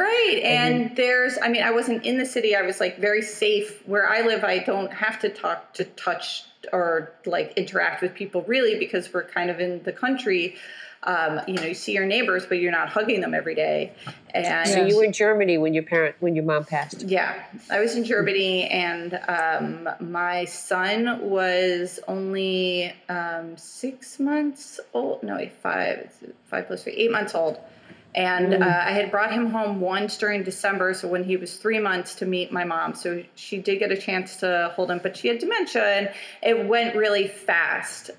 I wasn't in the city. I was like very safe. Where I live, I don't have to touch or like interact with people really because we're kind of in the country. You see your neighbors, but you're not hugging them every day. And so you were in Germany when your mom passed. Yeah, I was in Germany, and my son was only 6 months old. No, 5 plus 3, 8 months old. And I had brought him home once during December, so when he was 3 months, to meet my mom. So she did get a chance to hold him, but she had dementia, and it went really fast.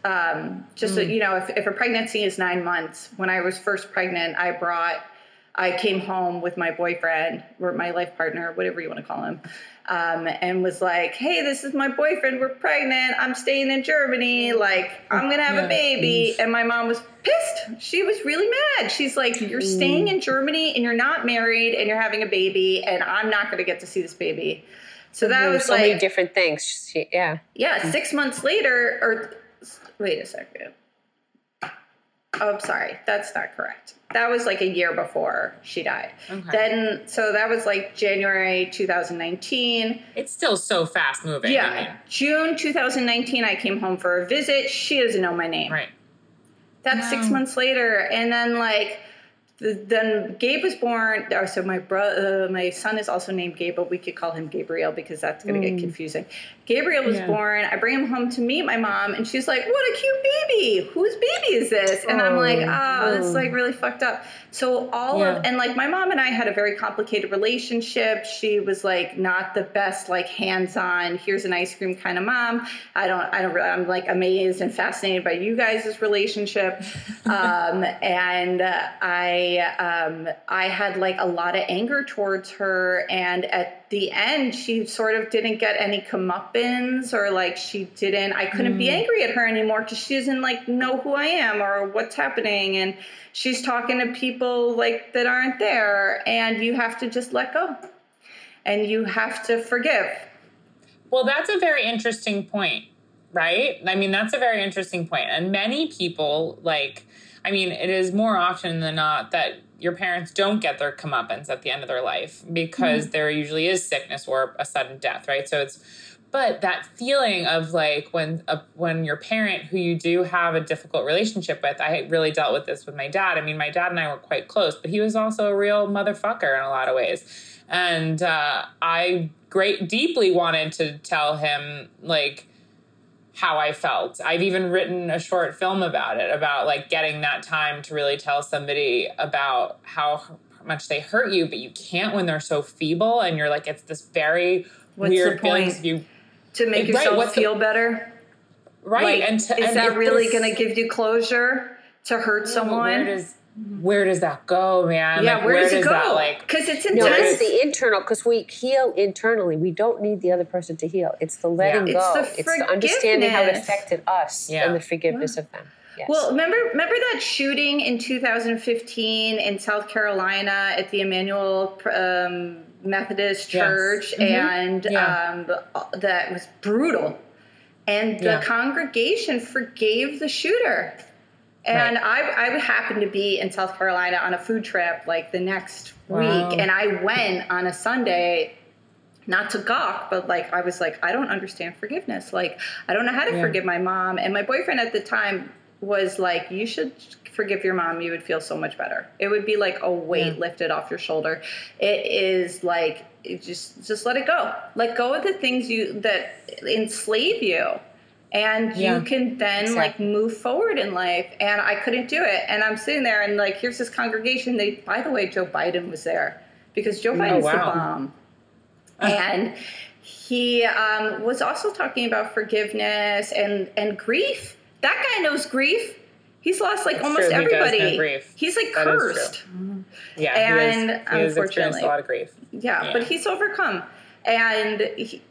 If a pregnancy is 9 months, when I was first pregnant, I came home with my boyfriend, or my life partner, whatever you want to call him, and was like, hey, this is my boyfriend. We're pregnant. I'm staying in Germany. Like, I'm going to have a baby. And my mom was pissed. She was really mad. She's like, you're staying in Germany and you're not married and you're having a baby and I'm not going to get to see this baby. So that was so many different things. Yeah. 6 months later, wait a second. Oh, I'm sorry. That's not correct. That was like a year before she died. Okay. So that was like January 2019. It's still so fast moving. Yeah. June 2019, I came home for a visit. She doesn't know my name. Right. That's 6 months later. And then like then Gabe was born. So my son is also named Gabe, but we could call him Gabriel because that's going to get confusing. Gabriel was born. I bring him home to meet my mom, and she's like, "What a cute baby! Whose baby is this?" And I'm like, this is like really fucked up. So and like my mom and I had a very complicated relationship. She was like not the best, like hands-on, here's an ice cream kind of mom. I'm like amazed and fascinated by you guys' relationship. And I had like a lot of anger towards her. And at the end, she sort of didn't get any comeuppance, or like I couldn't be angry at her anymore because she doesn't like know who I am or what's happening. And she's talking to people like that aren't there, and you have to just let go and you have to forgive. Well, that's a very interesting point, right? I mean, that's a very interesting point. And many people it is more often than not that your parents don't get their comeuppance at the end of their life because there usually is sickness or a sudden death, right? But that feeling of like when your parent, who you do have a difficult relationship with, I really dealt with this with my dad. I mean, my dad and I were quite close, but he was also a real motherfucker in a lot of ways. And I deeply wanted to tell him like how I felt. I've even written a short film about it, about like getting that time to really tell somebody about how much they hurt you, but you can't when they're so feeble. And you're like, it's this very weird feeling. To make yourself feel better? Right. Like, is that really going to give you closure to hurt someone? Where does that go, man? Yeah, like, where does it go? Because it's intense. No, it's the internal, because we heal internally. We don't need the other person to heal. It's the letting go. It's the understanding how it affected us and the forgiveness of them. Yes. Well, remember that shooting in 2015 in South Carolina at the Emmanuel Methodist Church, and that was brutal. And the congregation forgave the shooter. And I happened to be in South Carolina on a food trip like the next week. And I went on a Sunday, not to gawk, but like I was like, I don't understand forgiveness. Like, I don't know how to forgive my mom. And my boyfriend at the time was like, you should forgive your mom. You would feel so much better. It would be like a weight lifted off your shoulder. It is like, just let it go. Let go of the things that enslave you. And you can then like move forward in life. And I couldn't do it. And I'm sitting there and like, here's this congregation. By the way, Joe Biden was there because Joe Biden's the bomb. And he was also talking about forgiveness and grief. That guy knows grief. He's lost like almost everybody. He does know grief. He's like cursed. Yeah, and he has experienced a lot of grief. Yeah, but he's overcome. And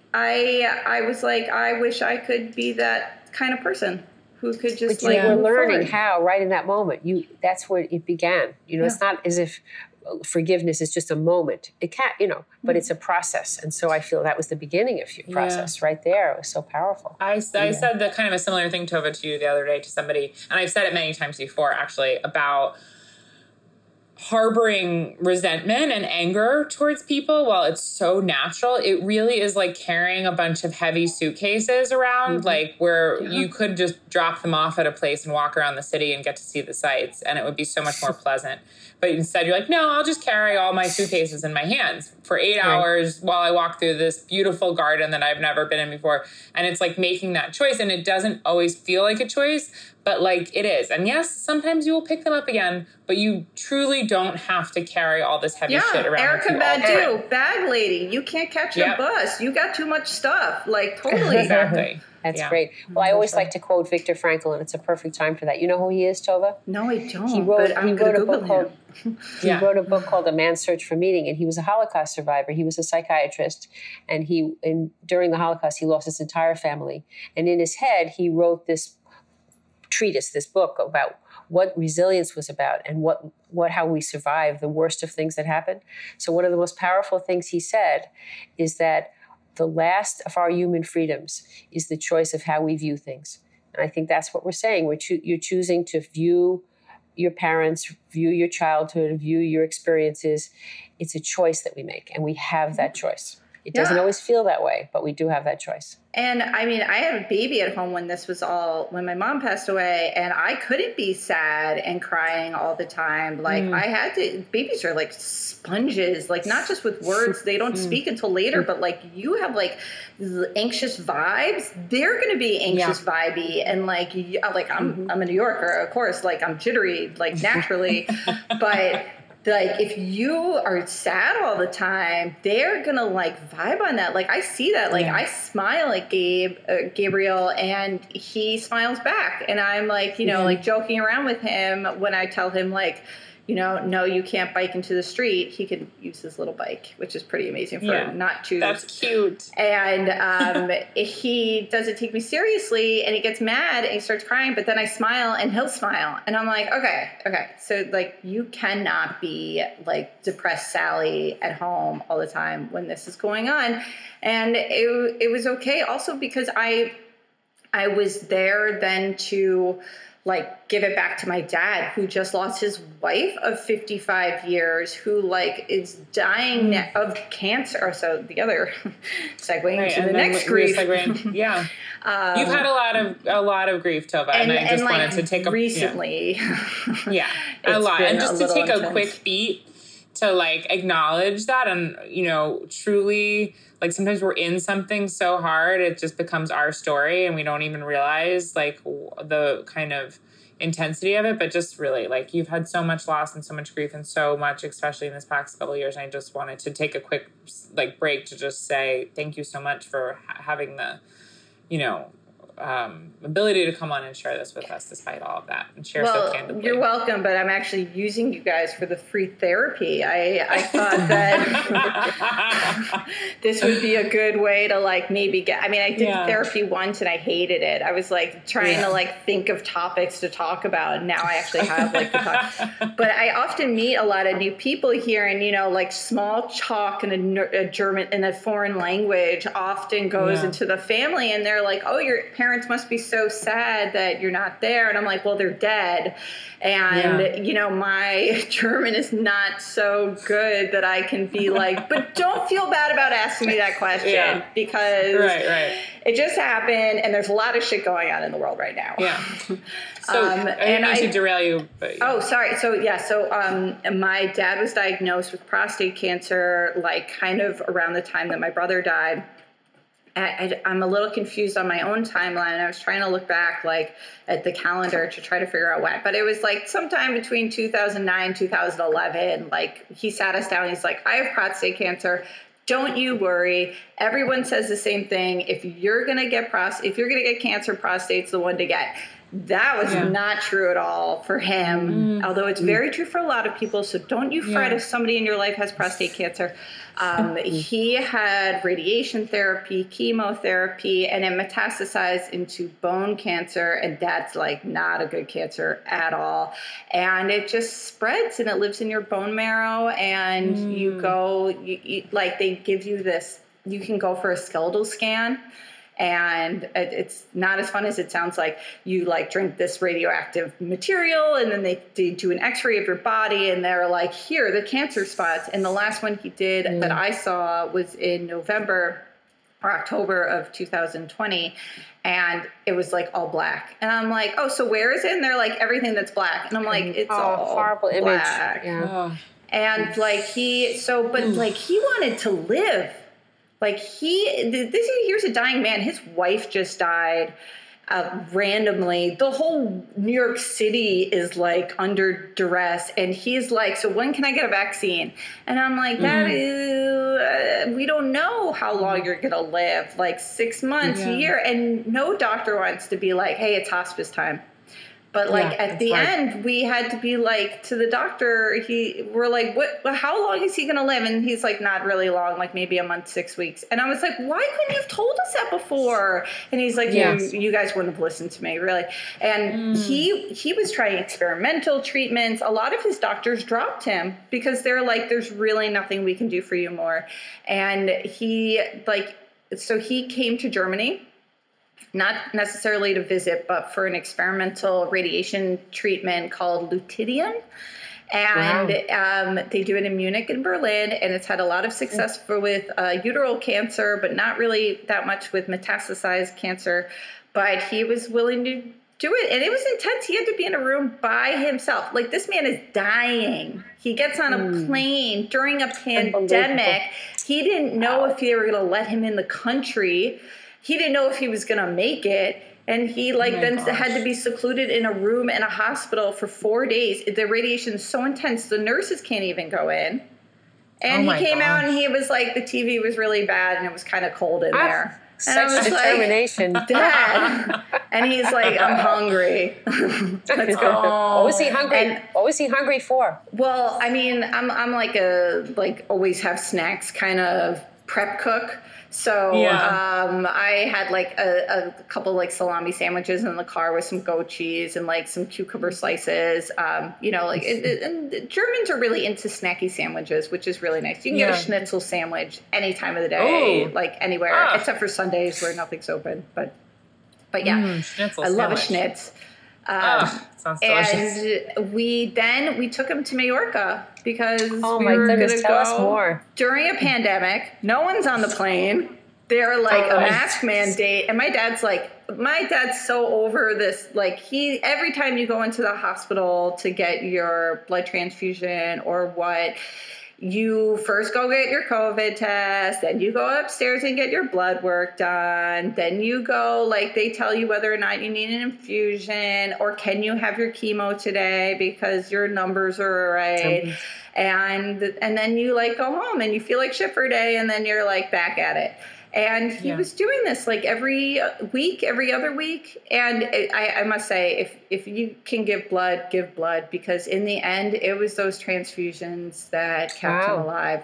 I was like, I wish I could be that kind of person who could just but you were learning how right in that moment. That's where it began. It's not as if forgiveness is just a moment. It can't, but it's a process. And so I feel that was the beginning of your process right there. It was so powerful. I said the kind of a similar thing, Tova, to you the other day to somebody, and I've said it many times before actually, about harboring resentment and anger towards people. While it's so natural, it really is like carrying a bunch of heavy suitcases around, like where you could just drop them off at a place and walk around the city and get to see the sights, and it would be so much more pleasant. But instead you're like, no, I'll just carry all my suitcases in my hands for 8 hours while I walk through this beautiful garden that I've never been in before. And it's like making that choice, and it doesn't always feel like a choice, but like it is. And yes, sometimes you will pick them up again, but you truly don't have to carry all this heavy shit around. Erica Badu, bag lady, you can't catch a bus. You got too much stuff. Like totally. Exactly. That's great. Well, I always like to quote Viktor Frankl, and it's a perfect time for that. You know who he is, Tova? No, I don't. He wrote a book called A Man's Search for Meaning, and he was a Holocaust survivor. He was a psychiatrist, and during the Holocaust, he lost his entire family. And in his head, he wrote this treatise, this book about what resilience was about and how we survived the worst of things that happened. So one of the most powerful things he said is that the last of our human freedoms is the choice of how we view things. And I think that's what we're saying. You're choosing to view your parents, view your childhood, view your experiences. It's a choice that we make, and we have that choice. It doesn't always feel that way, but we do have that choice. And I mean, I had a baby at home when when my mom passed away, and I couldn't be sad and crying all the time. Like I had to, babies are like sponges, like not just with words, they don't speak until later, but like you have like anxious vibes, they're going to be anxious vibey. And like I'm a New Yorker, of course, like I'm jittery, like naturally, but like if you are sad all the time, they're gonna like vibe on that. Like I see that. Like I smile at Gabriel, and he smiles back, and I'm like, like joking around with him when I tell him like, no, you can't bike into the street. He can use his little bike, which is pretty amazing for him not to. That's cute. And he doesn't take me seriously, and he gets mad and he starts crying, but then I smile and he'll smile. And I'm like, okay. So like you cannot be like depressed Sally at home all the time when this is going on. And it was okay also because I was there then to like give it back to my dad, who just lost his wife of 55 years, who like is dying of cancer. So the other segueing to the next grief. Yeah. You've had a lot of grief, Tova, and I just wanted to take recently. A lot. And just to take a quick beat to like acknowledge that, and truly, like sometimes we're in something so hard it just becomes our story and we don't even realize like the kind of intensity of it. But just really, like, you've had so much loss and so much grief and so much, especially in this past couple of years, and I just wanted to take a quick like break to just say thank you so much for having the ability to come on and share this with us despite all of that and share so candidly. You're welcome, but I'm actually using you guys for the free therapy. I thought that this would be a good way to like maybe I did therapy once and I hated it. I was like trying to like think of topics to talk about, and now I actually have like the talk. But I often meet a lot of new people here, and like small talk in a German, in a foreign language often goes into the family, and they're like, oh, your parents must be so sad that you're not there. And I'm like, well, they're dead. And, my German is not so good that I can be like, but don't feel bad about asking me that question because it just happened. And there's a lot of shit going on in the world right now. Yeah. So I didn't mean to derail you. But, Oh, sorry. So, my dad was diagnosed with prostate cancer, like kind of around the time that my brother died. I'm a little confused on my own timeline. I was trying to look back like at the calendar to try to figure out when, but it was like sometime between 2009, 2011, like he sat us down. He's like, I have prostate cancer. Don't you worry. Everyone says the same thing. If you're going to get cancer, prostate's the one to get. That was not true at all for him, although it's very true for a lot of people. So don't you fret if somebody in your life has prostate cancer. He had radiation therapy, chemotherapy, and it metastasized into bone cancer. And that's like not a good cancer at all. And it just spreads and it lives in your bone marrow. And you go, like they give you this, you can go for a skeletal scan. And it's not as fun as it sounds. Like you like drink this radioactive material, and then they do an x-ray of your body, and they're like, here are the cancer spots. And the last one he did that I saw was in November or October of 2020. And it was like all black. And I'm like, oh, so where is it? And they're like, everything that's black. And I'm like, it's all horrible black. Image. Yeah. And like he wanted to live. Like here's a dying man. His wife just died randomly. The whole New York City is like under duress. And he's like, so when can I get a vaccine? And I'm like, that is, we don't know how long you're going to live, like 6 months, a year. And no doctor wants to be like, hey, it's hospice time. But like at the end, we had to be like to the doctor. We're like, what? How long is he going to live? And he's like, not really long, like maybe a month, 6 weeks. And I was like, why couldn't you have told us that before? And he's like, you guys wouldn't have listened to me, really. And he was trying experimental treatments. A lot of his doctors dropped him because they're like, there's really nothing we can do for you more. And he came to Germany. Not necessarily to visit, but for an experimental radiation treatment called lutetium. And they do it in Munich and Berlin, and it's had a lot of success with uteral cancer, but not really that much with metastasized cancer. But he was willing to do it, and it was intense. He had to be in a room by himself. Like, this man is dying. He gets on a plane during a pandemic. He didn't know if they were going to let him in the country. He didn't know if he was going to make it. And he had to be secluded in a room in a hospital for 4 days. The radiation is so intense, the nurses can't even go in. And he came out and he was like, the TV was really bad and it was kind of cold in there. And I was determination. like, Dad. And he's like, I'm hungry. Let's go. What was he hungry? What was he hungry for? Well, I mean, I'm like always have snacks kind of prep cook. So I had like a couple like salami sandwiches in the car with some goat cheese and like some cucumber slices. And Germans are really into snacky sandwiches, which is really nice. You can get a schnitzel sandwich any time of the day, like anywhere, except for Sundays where nothing's open. But yeah, I love a schnitz. Sounds delicious. And we took him to Majorca because we were going to go during a pandemic. No one's on the plane. They're like a mask mandate. And my dad's so over this. Like, every time you go into the hospital to get your blood transfusion or what, you first go get your COVID test, then you go upstairs and get your blood work done. Then you go, like, they tell you whether or not you need an infusion or can you have your chemo today because your numbers are right. And then you like go home and you feel like shit for a day and then you're like back at it. And he was doing this like every week, every other week. And I must say, if you can give blood, because in the end, it was those transfusions that kept him alive.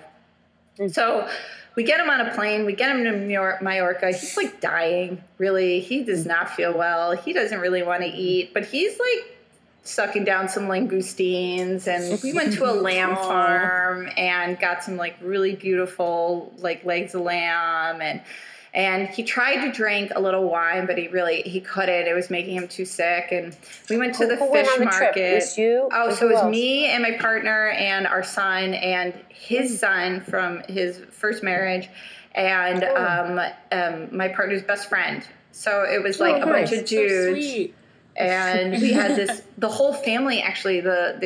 So we get him on a plane. We get him to Majorca. He's like dying, really. He does not feel well. He doesn't really want to eat, but he's like sucking down some langoustines, and we went to a lamb farm and got some like really beautiful like legs of lamb, and he tried to drink a little wine, but he couldn't. It was making him too sick. And we went to the fish market. It was you? So it was me and my partner and our son and his son from his first marriage, and my partner's best friend. So it was like a bunch of dudes. So sweet. And we had the whole family, actually,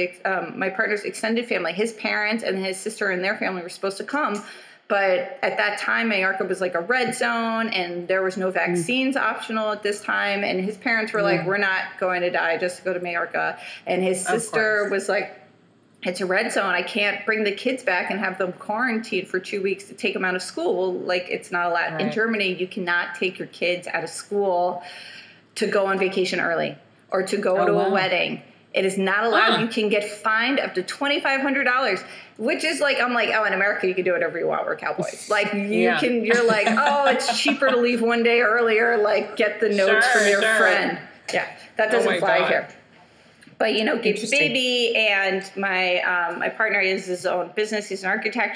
my partner's extended family, his parents and his sister and their family were supposed to come. But at that time, Majorca was like a red zone and there was no vaccines optional at this time. And his parents were like, we're not going to die just to go to Majorca. And his sister was like, it's a red zone. I can't bring the kids back and have them quarantined for 2 weeks to take them out of school. Like, it's not allowed. Right. In Germany, you cannot take your kids out of school to go on vacation early or to go to a wedding. It is not allowed. You can get fined up to $2,500, which is like, I'm like, in America, you can do whatever you want. We're cowboys. Like, you're like, it's cheaper to leave one day earlier. Like, get the notes from your friend. Yeah, that doesn't fly here. But, Gabe's a baby, and my partner is his own business. He's an architect.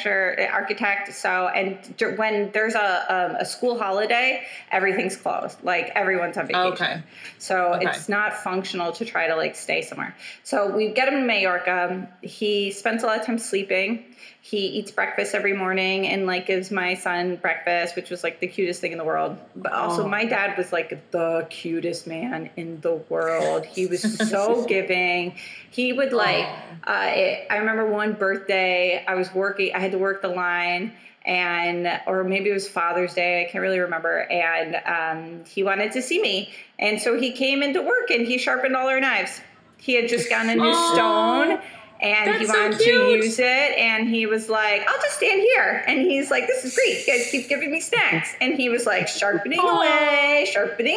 So, and when there's a school holiday, everything's closed. Like, everyone's on vacation. Okay. So it's not functional to try to like stay somewhere. So we get him in Majorca. He spends a lot of time sleeping. He eats breakfast every morning and like gives my son breakfast, which was like the cutest thing in the world. But also my dad was like the cutest man in the world. He was so giving. He would like, I remember one birthday I had to work the line, or maybe it was Father's Day. I can't really remember. And he wanted to see me. And so he came into work and he sharpened all our knives. He had just gotten a new stone. And he wanted to use it, and he was like, I'll just stand here. And he's like, this is great. You guys keep giving me snacks. And he was like sharpening away.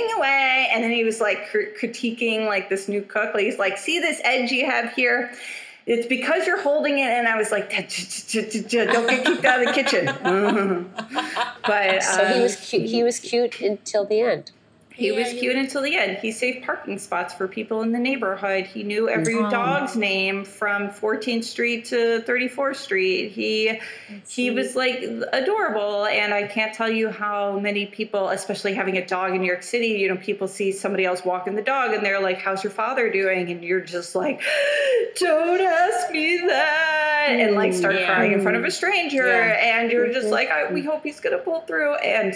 And then he was like critiquing like this new cook. Like, he's like, see this edge you have here? It's because you're holding it. And I was like, don't get kicked out of the kitchen. But so he was cute until the end. He was cute until the end. He saved parking spots for people in the neighborhood. He knew every dog's name from 14th Street to 34th Street. He was like adorable. And I can't tell you how many people, especially having a dog in New York City, you know, people see somebody else walking the dog and they're like, how's your father doing? And you're just like, don't ask me that. And like start crying in front of a stranger. And you're just like, we hope he's going to pull through. And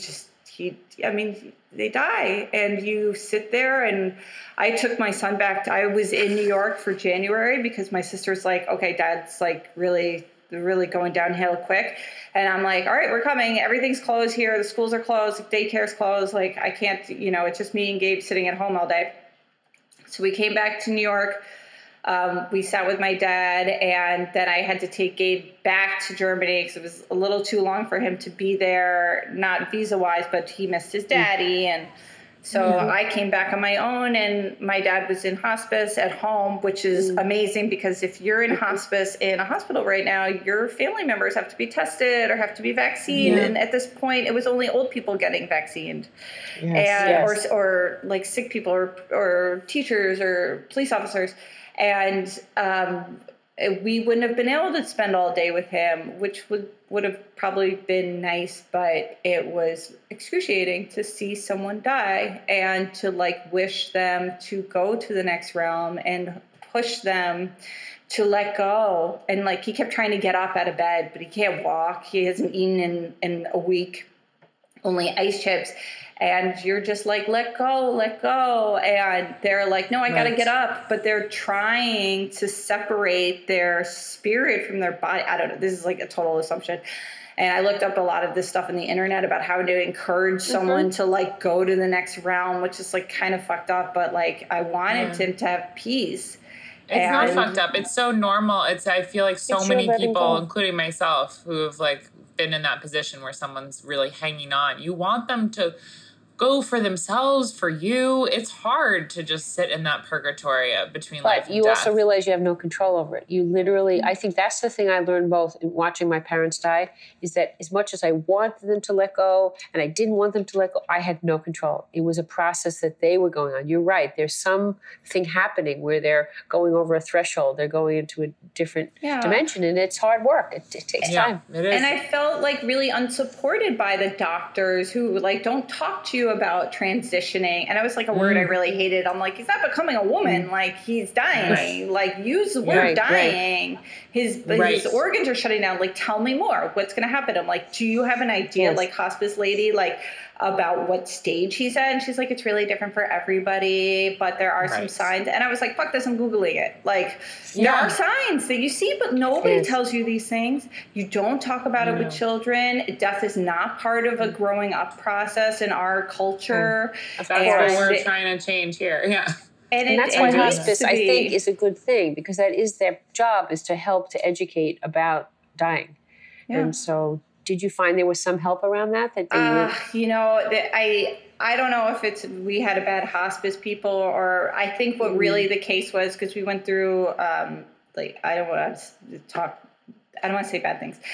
they die, and you sit there. And I took my son back. I was in New York for January because my sister's like, okay, Dad's like really going downhill quick. And I'm like, all right, we're coming. Everything's closed here. The schools are closed. Daycare's closed. Like, I can't, you know, it's just me and Gabe sitting at home all day. So we came back to New York. We sat with my dad, and then I had to take Gabe back to Germany because it was a little too long for him to be there, not visa-wise, but he missed his daddy. And so I came back on my own, and my dad was in hospice at home, which is amazing because if you're in hospice in a hospital right now, your family members have to be tested or have to be vaccinated. And at this point, it was only old people getting vaccinated, or like sick people or teachers or police officers. And we wouldn't have been able to spend all day with him, which would have probably been nice, but it was excruciating to see someone die and to like wish them to go to the next realm and push them to let go. And like he kept trying to get up out of bed, but he can't walk. He hasn't eaten in a week, only ice chips. And you're just like, let go. And they're like, no, I got to get up. But they're trying to separate their spirit from their body. I don't know. This is like a total assumption. And I looked up a lot of this stuff on the internet about how to encourage someone to like go to the next realm, which is like kind of fucked up. But like, I wanted him to have peace. It's not fucked up. It's so normal. I feel like so many people, including myself, who have like been in that position where someone's really hanging on. You want them to go for themselves, for you. It's hard to just sit in that purgatory between life and death. But you also realize you have no control over it. You literally, I think that's the thing I learned both in watching my parents die, is that as much as I wanted them to let go and I didn't want them to let go, I had no control. It was a process that they were going on. You're right. There's something happening where they're going over a threshold. They're going into a different dimension, and it's hard work. It takes time. It is. And I felt like really unsupported by the doctors who like don't talk to you about transitioning. And I was like a word I really hated. I'm like, he's not becoming a woman. Like he's dying. Like use the word dying. His organs are shutting down. Like tell me more. What's going to happen? I'm like, do you have an idea? Like hospice lady, like about what stage he's at? And she's like, it's really different for everybody, but there are some signs. And I was like, fuck this, I'm Googling it. Like there are signs that you see, but nobody tells you these things. You don't talk about it with children. Death is not part of a growing up process in our culture. That's what we're trying to change here. Yeah. And that's why hospice, I think, is a good thing, because that is their job, is to help to educate about dying. And so did you find there was some help around that? You know, I don't know if it's we had a bad hospice people, or I think what really the case was, because we went through, like, I don't want to say bad things,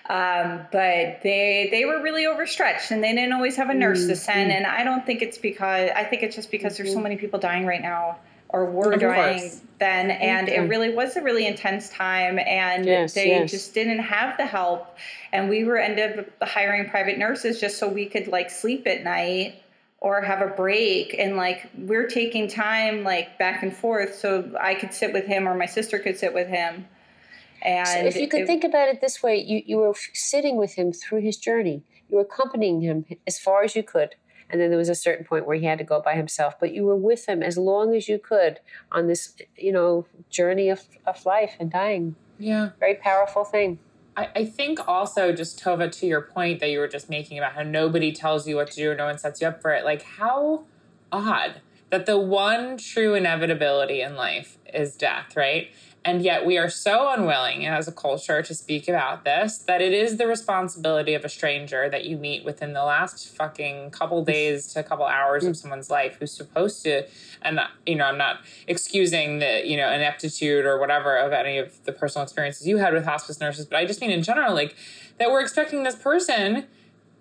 but they were really overstretched, and they didn't always have a nurse to send. And I don't think it's because, I think it's just because there's so many people dying right now, or were dying then. And it really was a really intense time, and they just didn't have the help. And we ended up hiring private nurses just so we could like sleep at night or have a break. And like, we're taking time like back and forth so I could sit with him or my sister could sit with him. And so if you could think about it this way, you were sitting with him through his journey. You were accompanying him as far as you could. And then there was a certain point where he had to go by himself. But you were with him as long as you could on this, journey of life and dying. Yeah. Very powerful thing. I think also, just Tova, to your point that you were just making about how nobody tells you what to do or no one sets you up for it, like how odd that the one true inevitability in life is death, right? And yet we are so unwilling as a culture to speak about this, that it is the responsibility of a stranger that you meet within the last fucking couple days to a couple hours of someone's life, who's supposed to, and I'm not excusing the, ineptitude or whatever of any of the personal experiences you had with hospice nurses, but I just mean in general, like that we're expecting this person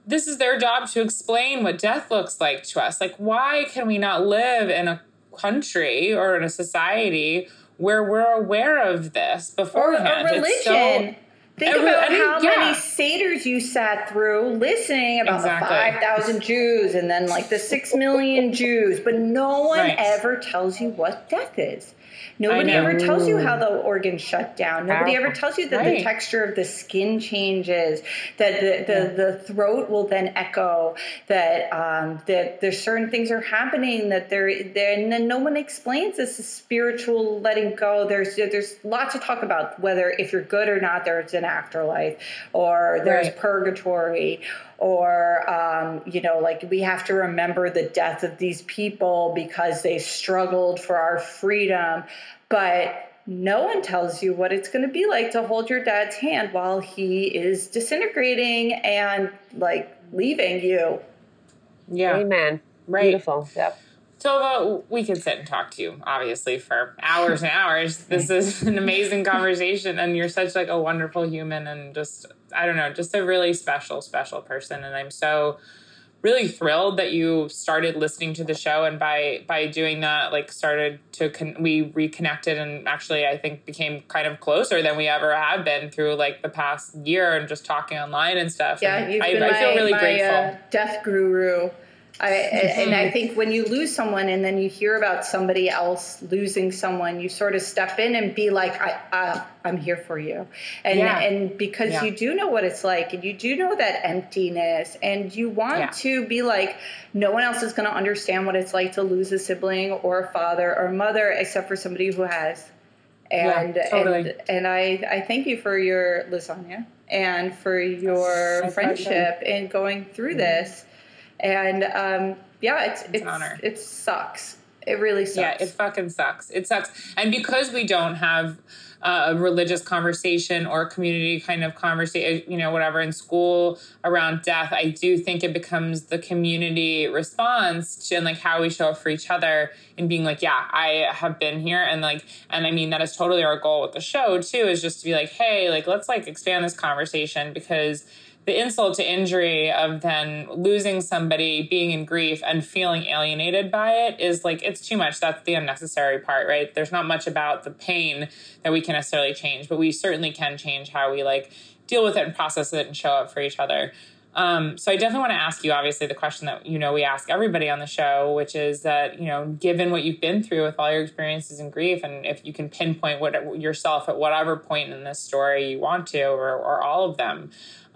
this is their job to explain what death looks like to us. Like, why can we not live in a country or in a society where we're aware of this beforehand? Or religion. Think about how many Seders you sat through listening about the 5,000 Jews and then like the 6 million Jews, but no one ever tells you what death is. Nobody ever tells you how the organs shut down. Nobody ever tells you that the texture of the skin changes, that the throat will then echo, that there's certain things are happening, that there, and then no one explains this spiritual letting go. There's lots to talk about, whether if you're good or not, there's an afterlife, or there's purgatory, or, like we have to remember the death of these people because they struggled for our freedom. But no one tells you what it's going to be like to hold your dad's hand while he is disintegrating and like leaving you. Yeah. Amen. Right. Beautiful. Yep. Tova, we could sit and talk to you, obviously, for hours and hours. This is an amazing conversation, and you're such like a wonderful human, and just, I don't know, just a really special, special person. And I'm so really thrilled that you started listening to the show, and by doing that, like we reconnected, and actually I think became kind of closer than we ever have been through like the past year, and just talking online and stuff. Yeah, and you've I been feel really grateful. Death guru. And I think when you lose someone and then you hear about somebody else losing someone, you sort of step in and be like, I'm here for you. And because you do know what it's like, and you do know that emptiness, and you want to be like, no one else is going to understand what it's like to lose a sibling or a father or mother except for somebody who has. And totally. and I thank you for your lasagna and for your friendship and going through this. And it's an honor. It sucks. It really sucks. Yeah, it fucking sucks. It sucks. And because we don't have a religious conversation or a community kind of conversation, whatever in school around death, I do think it becomes the community response to, and like how we show up for each other and being like, yeah, I have been here. And I mean, that is totally our goal with the show too, is just to be like, hey, like, let's like expand this conversation, because the insult to injury of then losing somebody, being in grief and feeling alienated by it is like, it's too much. That's the unnecessary part, right? There's not much about the pain that we can necessarily change, but we certainly can change how we like deal with it and process it and show up for each other. So I definitely want to ask you, obviously, the question that, we ask everybody on the show, which is that, given what you've been through with all your experiences in grief, and if you can pinpoint yourself at whatever point in this story you want to, or all of them,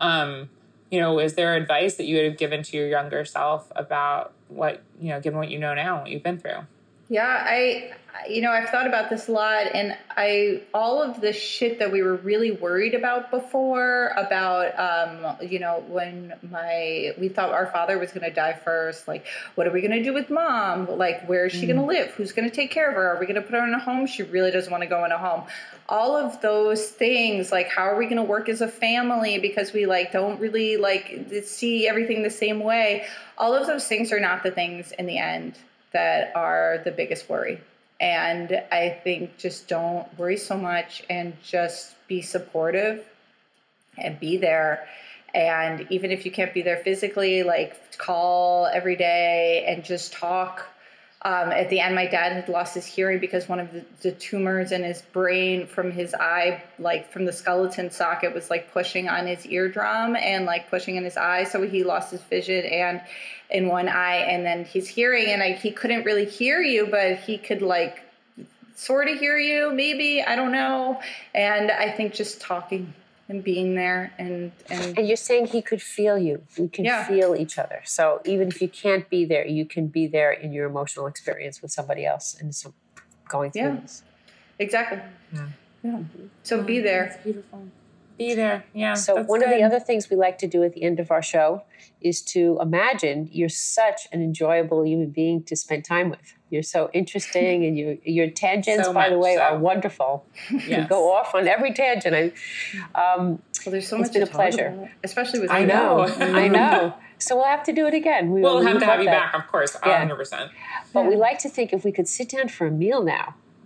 is there advice that you would have given to your younger self about what, given what you know now, what you've been through? Yeah, I've thought about this a lot, and all of the shit that we were really worried about before, about, when we thought our father was going to die first, like, what are we going to do with mom? Like, where is she going to live? Who's going to take care of her? Are we going to put her in a home? She really doesn't want to go in a home. All of those things, like, how are we going to work as a family? Because we don't really see everything the same way. All of those things are not the things in the end that are the biggest worry. And I think just don't worry so much, and just be supportive and be there. And even if you can't be there physically, call every day and just talk. At the end, my dad had lost his hearing because one of the tumors in his brain from his eye, from the skeleton socket, was pushing on his eardrum and pushing in his eye. So he lost his vision and in one eye, and then his hearing. And he couldn't really hear you, but he could sort of hear you, maybe, I don't know. And I think just talking and being there and you're saying he could feel you. We can feel each other. So even if you can't be there, you can be there in your emotional experience with somebody else and going through this. Exactly. Yeah. So be there. That's beautiful. Be there. Yeah. So one of the other things we like to do at the end of our show is to imagine you're such an enjoyable human being to spend time with. You're so interesting, and your tangents, by the way, are wonderful. Yes. You go off on every tangent. Well, there's so much to talk pleasure about, especially with I know. So we'll have to do it again. We'll have to have you back, of course, 100%. But we like to think if we could sit down for a meal now,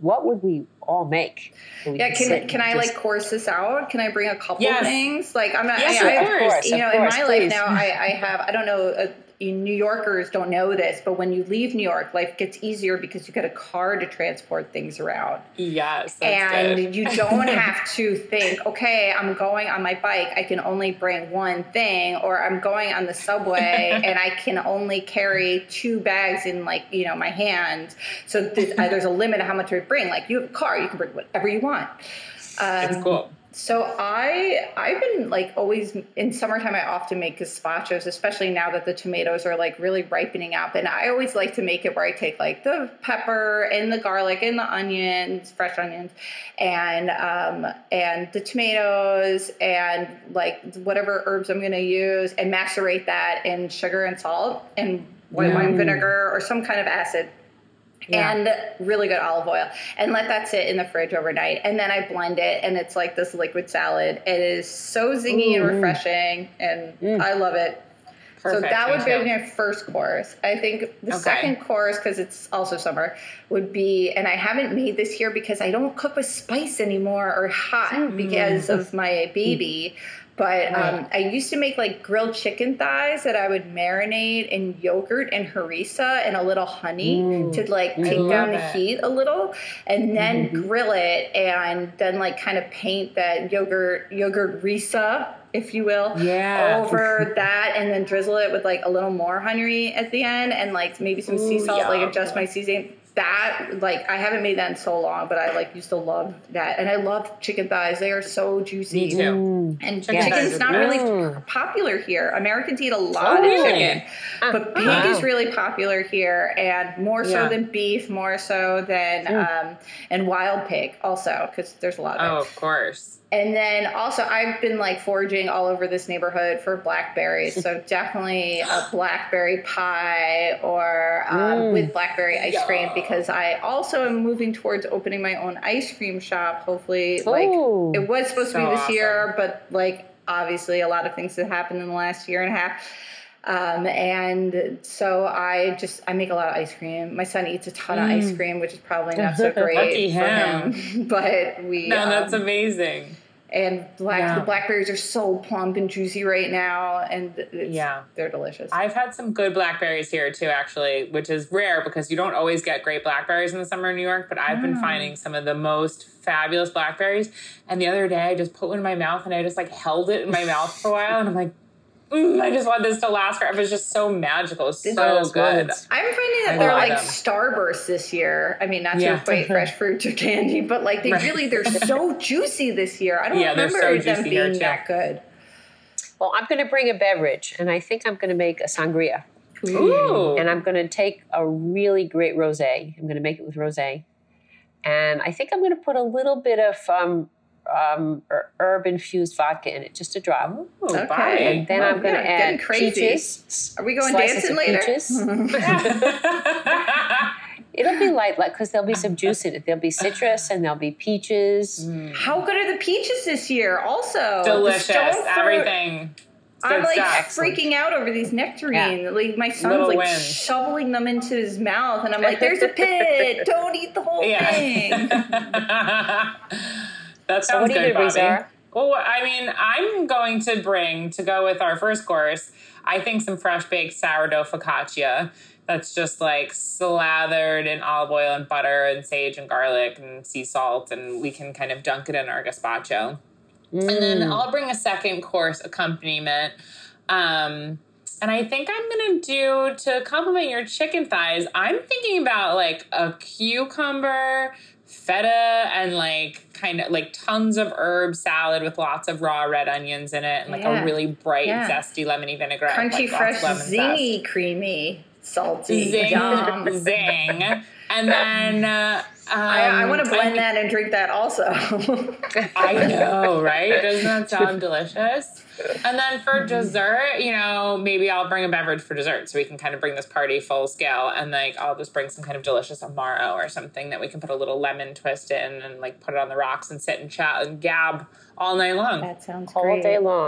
what would we all make? Yeah, can I like course this out? Can I bring a couple things? Like I'm not. Yes, of course. You know, in my life please. now, I have. I don't know. New Yorkers don't know this, but when you leave New York, life gets easier because you get a car to transport things around. Yes, and good. You don't have to think, okay, I'm going on my bike, I can only bring one thing, or I'm going on the subway and I can only carry 2 bags in my hand. So there's a limit of how much I bring. Like you have a car, you can bring whatever you want. It's cool. So I've been always in summertime. I often make gazpachos, especially now that the tomatoes are really ripening up. And I always like to make it where I take the pepper and the garlic and the onions, fresh onions, and the tomatoes and whatever herbs I'm going to use, and macerate that in sugar and salt and white wine vinegar or some kind of acid. Yeah. And really good olive oil, and let that sit in the fridge overnight. And then I blend it, and it's like this liquid salad. It is so zingy and refreshing, and I love it. Perfect. So that would be my first course. I think the second course, because it's also summer, would be, and I haven't made this here because I don't cook with spice anymore or hot because of my baby. But I used to make grilled chicken thighs that I would marinate in yogurt and harissa and a little honey to take down the heat a little, and then grill it, and then kind of paint that yogurt harissa, if you will, over that, and then drizzle it with a little more honey at the end, and maybe some sea salt, adjust my seasoning. That I haven't made that in so long, but I used to love that, and I love chicken thighs. They are so juicy. Me too. And chicken's not really popular here. Americans eat a lot of chicken, but pig is really popular here, and more so than beef, more so than and wild pig also, because there's a lot of it. Oh, of course. And then also I've been foraging all over this neighborhood for blackberries. So definitely a blackberry pie or with blackberry ice cream, because I also am moving towards opening my own ice cream shop. Hopefully, it was supposed to be this year, but obviously a lot of things have happened in the last year and a half. And so I make a lot of ice cream. My son eats a ton of ice cream, which is probably not so great for him. But that's amazing. And the blackberries are so plump and juicy right now, and they're delicious. I've had some good blackberries here too, actually, which is rare because you don't always get great blackberries in the summer in New York, but I've been finding some of the most fabulous blackberries. And the other day I just put one in my mouth, and I just held it in my mouth for a while, and I'm like, I just want this to last forever. It was just so magical. It's so good. I'm finding that they're Starburst this year. I mean, not to equate fresh fruit to candy, but they're so juicy this year. I don't remember them being that good. Well, I'm going to bring a beverage, and I think I'm going to make a sangria. Ooh. And I'm going to take a really great rosé. I'm going to make it with rosé. And I think I'm going to put a little bit of herb-infused vodka in it, just a drop. Ooh, okay. And then I'm going to add peaches. Are we going dancing later? It'll be light, because there'll be some juice in it. There'll be citrus and there'll be peaches. How good are the peaches this year? Also, delicious. Everything. I'm freaking out over these nectarines. Yeah. My son's shoveling them into his mouth, and I'm like, "There's a pit! Don't eat the whole thing." That sounds good, Bobby. Zara? Well, I mean, I'm going to bring, to go with our first course, I think some fresh baked sourdough focaccia. That's just slathered in olive oil and butter and sage and garlic and sea salt, and we can kind of dunk it in our gazpacho. And then I'll bring a second course accompaniment. And I think I'm going to do, to complement your chicken thighs, I'm thinking about a cucumber, feta, and kind of tons of herb salad with lots of raw red onions in it, and a really bright, zesty lemony vinaigrette. Crunchy, fresh, zingy, creamy, salty. Zing. And then I want to blend that and drink that also. I know, right? Doesn't that sound delicious? And then for dessert, maybe I'll bring a beverage for dessert so we can kind of bring this party full scale. And I'll just bring some kind of delicious Amaro or something that we can put a little lemon twist in and put it on the rocks and sit and chat and gab all night long. That sounds great. All day long.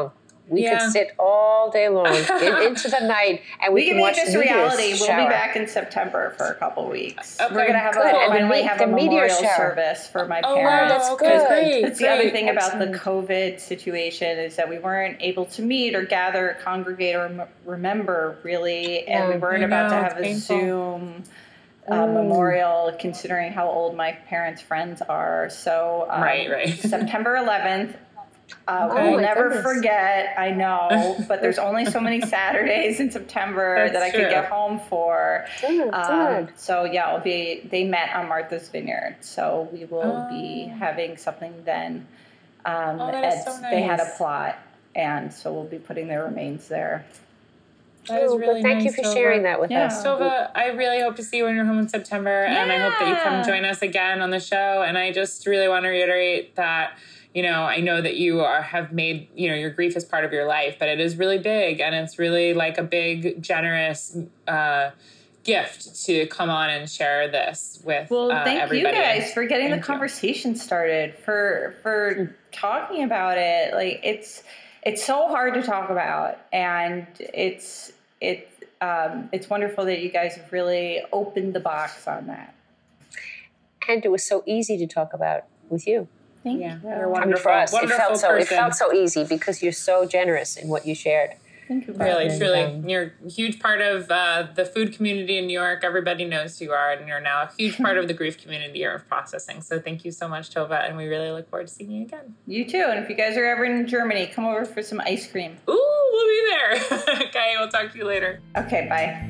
We could sit all day long into the night, and we can watch this reality. We'll be back in September for a couple weeks. Okay, we're going to have a memorial service for my parents. Wow, that's good. That's the other thing about the COVID situation is that we weren't able to meet or gather, congregate, or remember really, and we weren't about to have a Zoom memorial, considering how old my parents' friends are. So September 11th. We'll never forget, I know, but there's only so many Saturdays in September that I could get home for. So yeah, they met on Martha's Vineyard, so we will be having something then. They had a plot, and so we'll be putting their remains there. That is really thank nice, you for Tova. sharing that with us. Tova, I really hope to see you when you're home in September, and I hope that you come join us again on the show. And I just really want to reiterate that, I know that you have made, your grief is part of your life, but it is really big, and it's really like a big, generous gift to come on and share this with thank everybody. You guys for getting the conversation started, for talking about it. Like it's so hard to talk about, and it's wonderful that you guys have really opened the box on that. And it was so easy to talk about with you. Thank you. You're wonderful. For us, it felt so easy because you're so generous in what you shared. Thank you. Really, truly. You're a huge part of the food community in New York. Everybody knows who you are, and you're now a huge part of the grief community here of processing. So thank you so much, Tova, and we really look forward to seeing you again. You too. And if you guys are ever in Germany, come over for some ice cream. Ooh, we'll be there. Okay, we'll talk to you later. Okay, bye.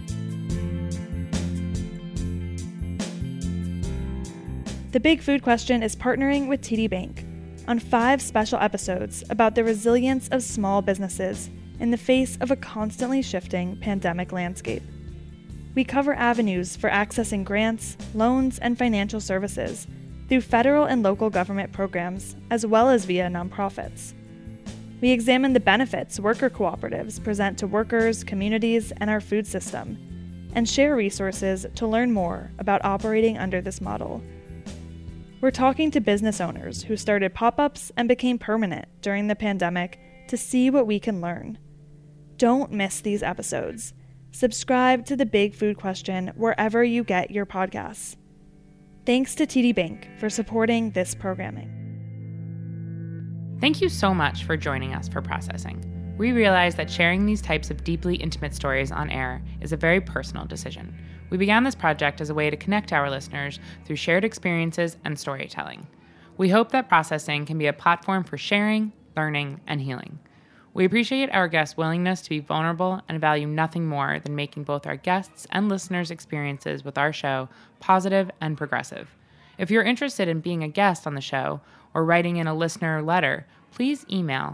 The Big Food Question is partnering with TD Bank on 5 special episodes about the resilience of small businesses in the face of a constantly shifting pandemic landscape. We cover avenues for accessing grants, loans, and financial services through federal and local government programs, as well as via nonprofits. We examine the benefits worker cooperatives present to workers, communities, and our food system, and share resources to learn more about operating under this model. We're talking to business owners who started pop-ups and became permanent during the pandemic to see what we can learn. Don't miss these episodes. Subscribe to The Big Food Question wherever you get your podcasts. Thanks to TD Bank for supporting this programming. Thank you so much for joining us for Processing. We realize that sharing these types of deeply intimate stories on air is a very personal decision. We began this project as a way to connect our listeners through shared experiences and storytelling. We hope that Processing can be a platform for sharing, learning, and healing. We appreciate our guests' willingness to be vulnerable and value nothing more than making both our guests' and listeners' experiences with our show positive and progressive. If you're interested in being a guest on the show or writing in a listener letter, please email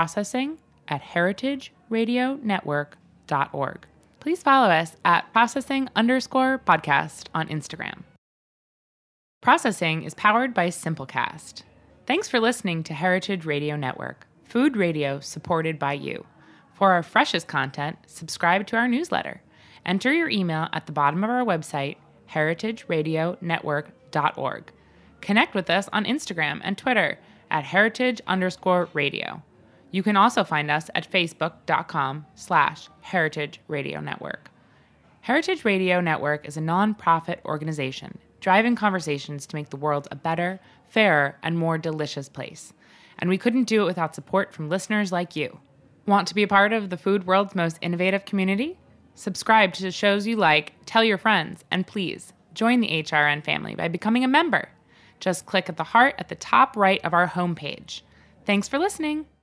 processing@heritageradionetwork.org. Please follow us at processing_podcast on Instagram. Processing is powered by Simplecast. Thanks for listening to Heritage Radio Network, food radio supported by you. For our freshest content, subscribe to our newsletter. Enter your email at the bottom of our website, heritageradionetwork.org. Connect with us on Instagram and Twitter at heritage_radio. You can also find us at facebook.com/Heritage Radio Network. Heritage Radio Network is a non-profit organization driving conversations to make the world a better, fairer, and more delicious place. And we couldn't do it without support from listeners like you. Want to be a part of the food world's most innovative community? Subscribe to the shows you like, tell your friends, and please join the HRN family by becoming a member. Just click at the heart at the top right of our homepage. Thanks for listening.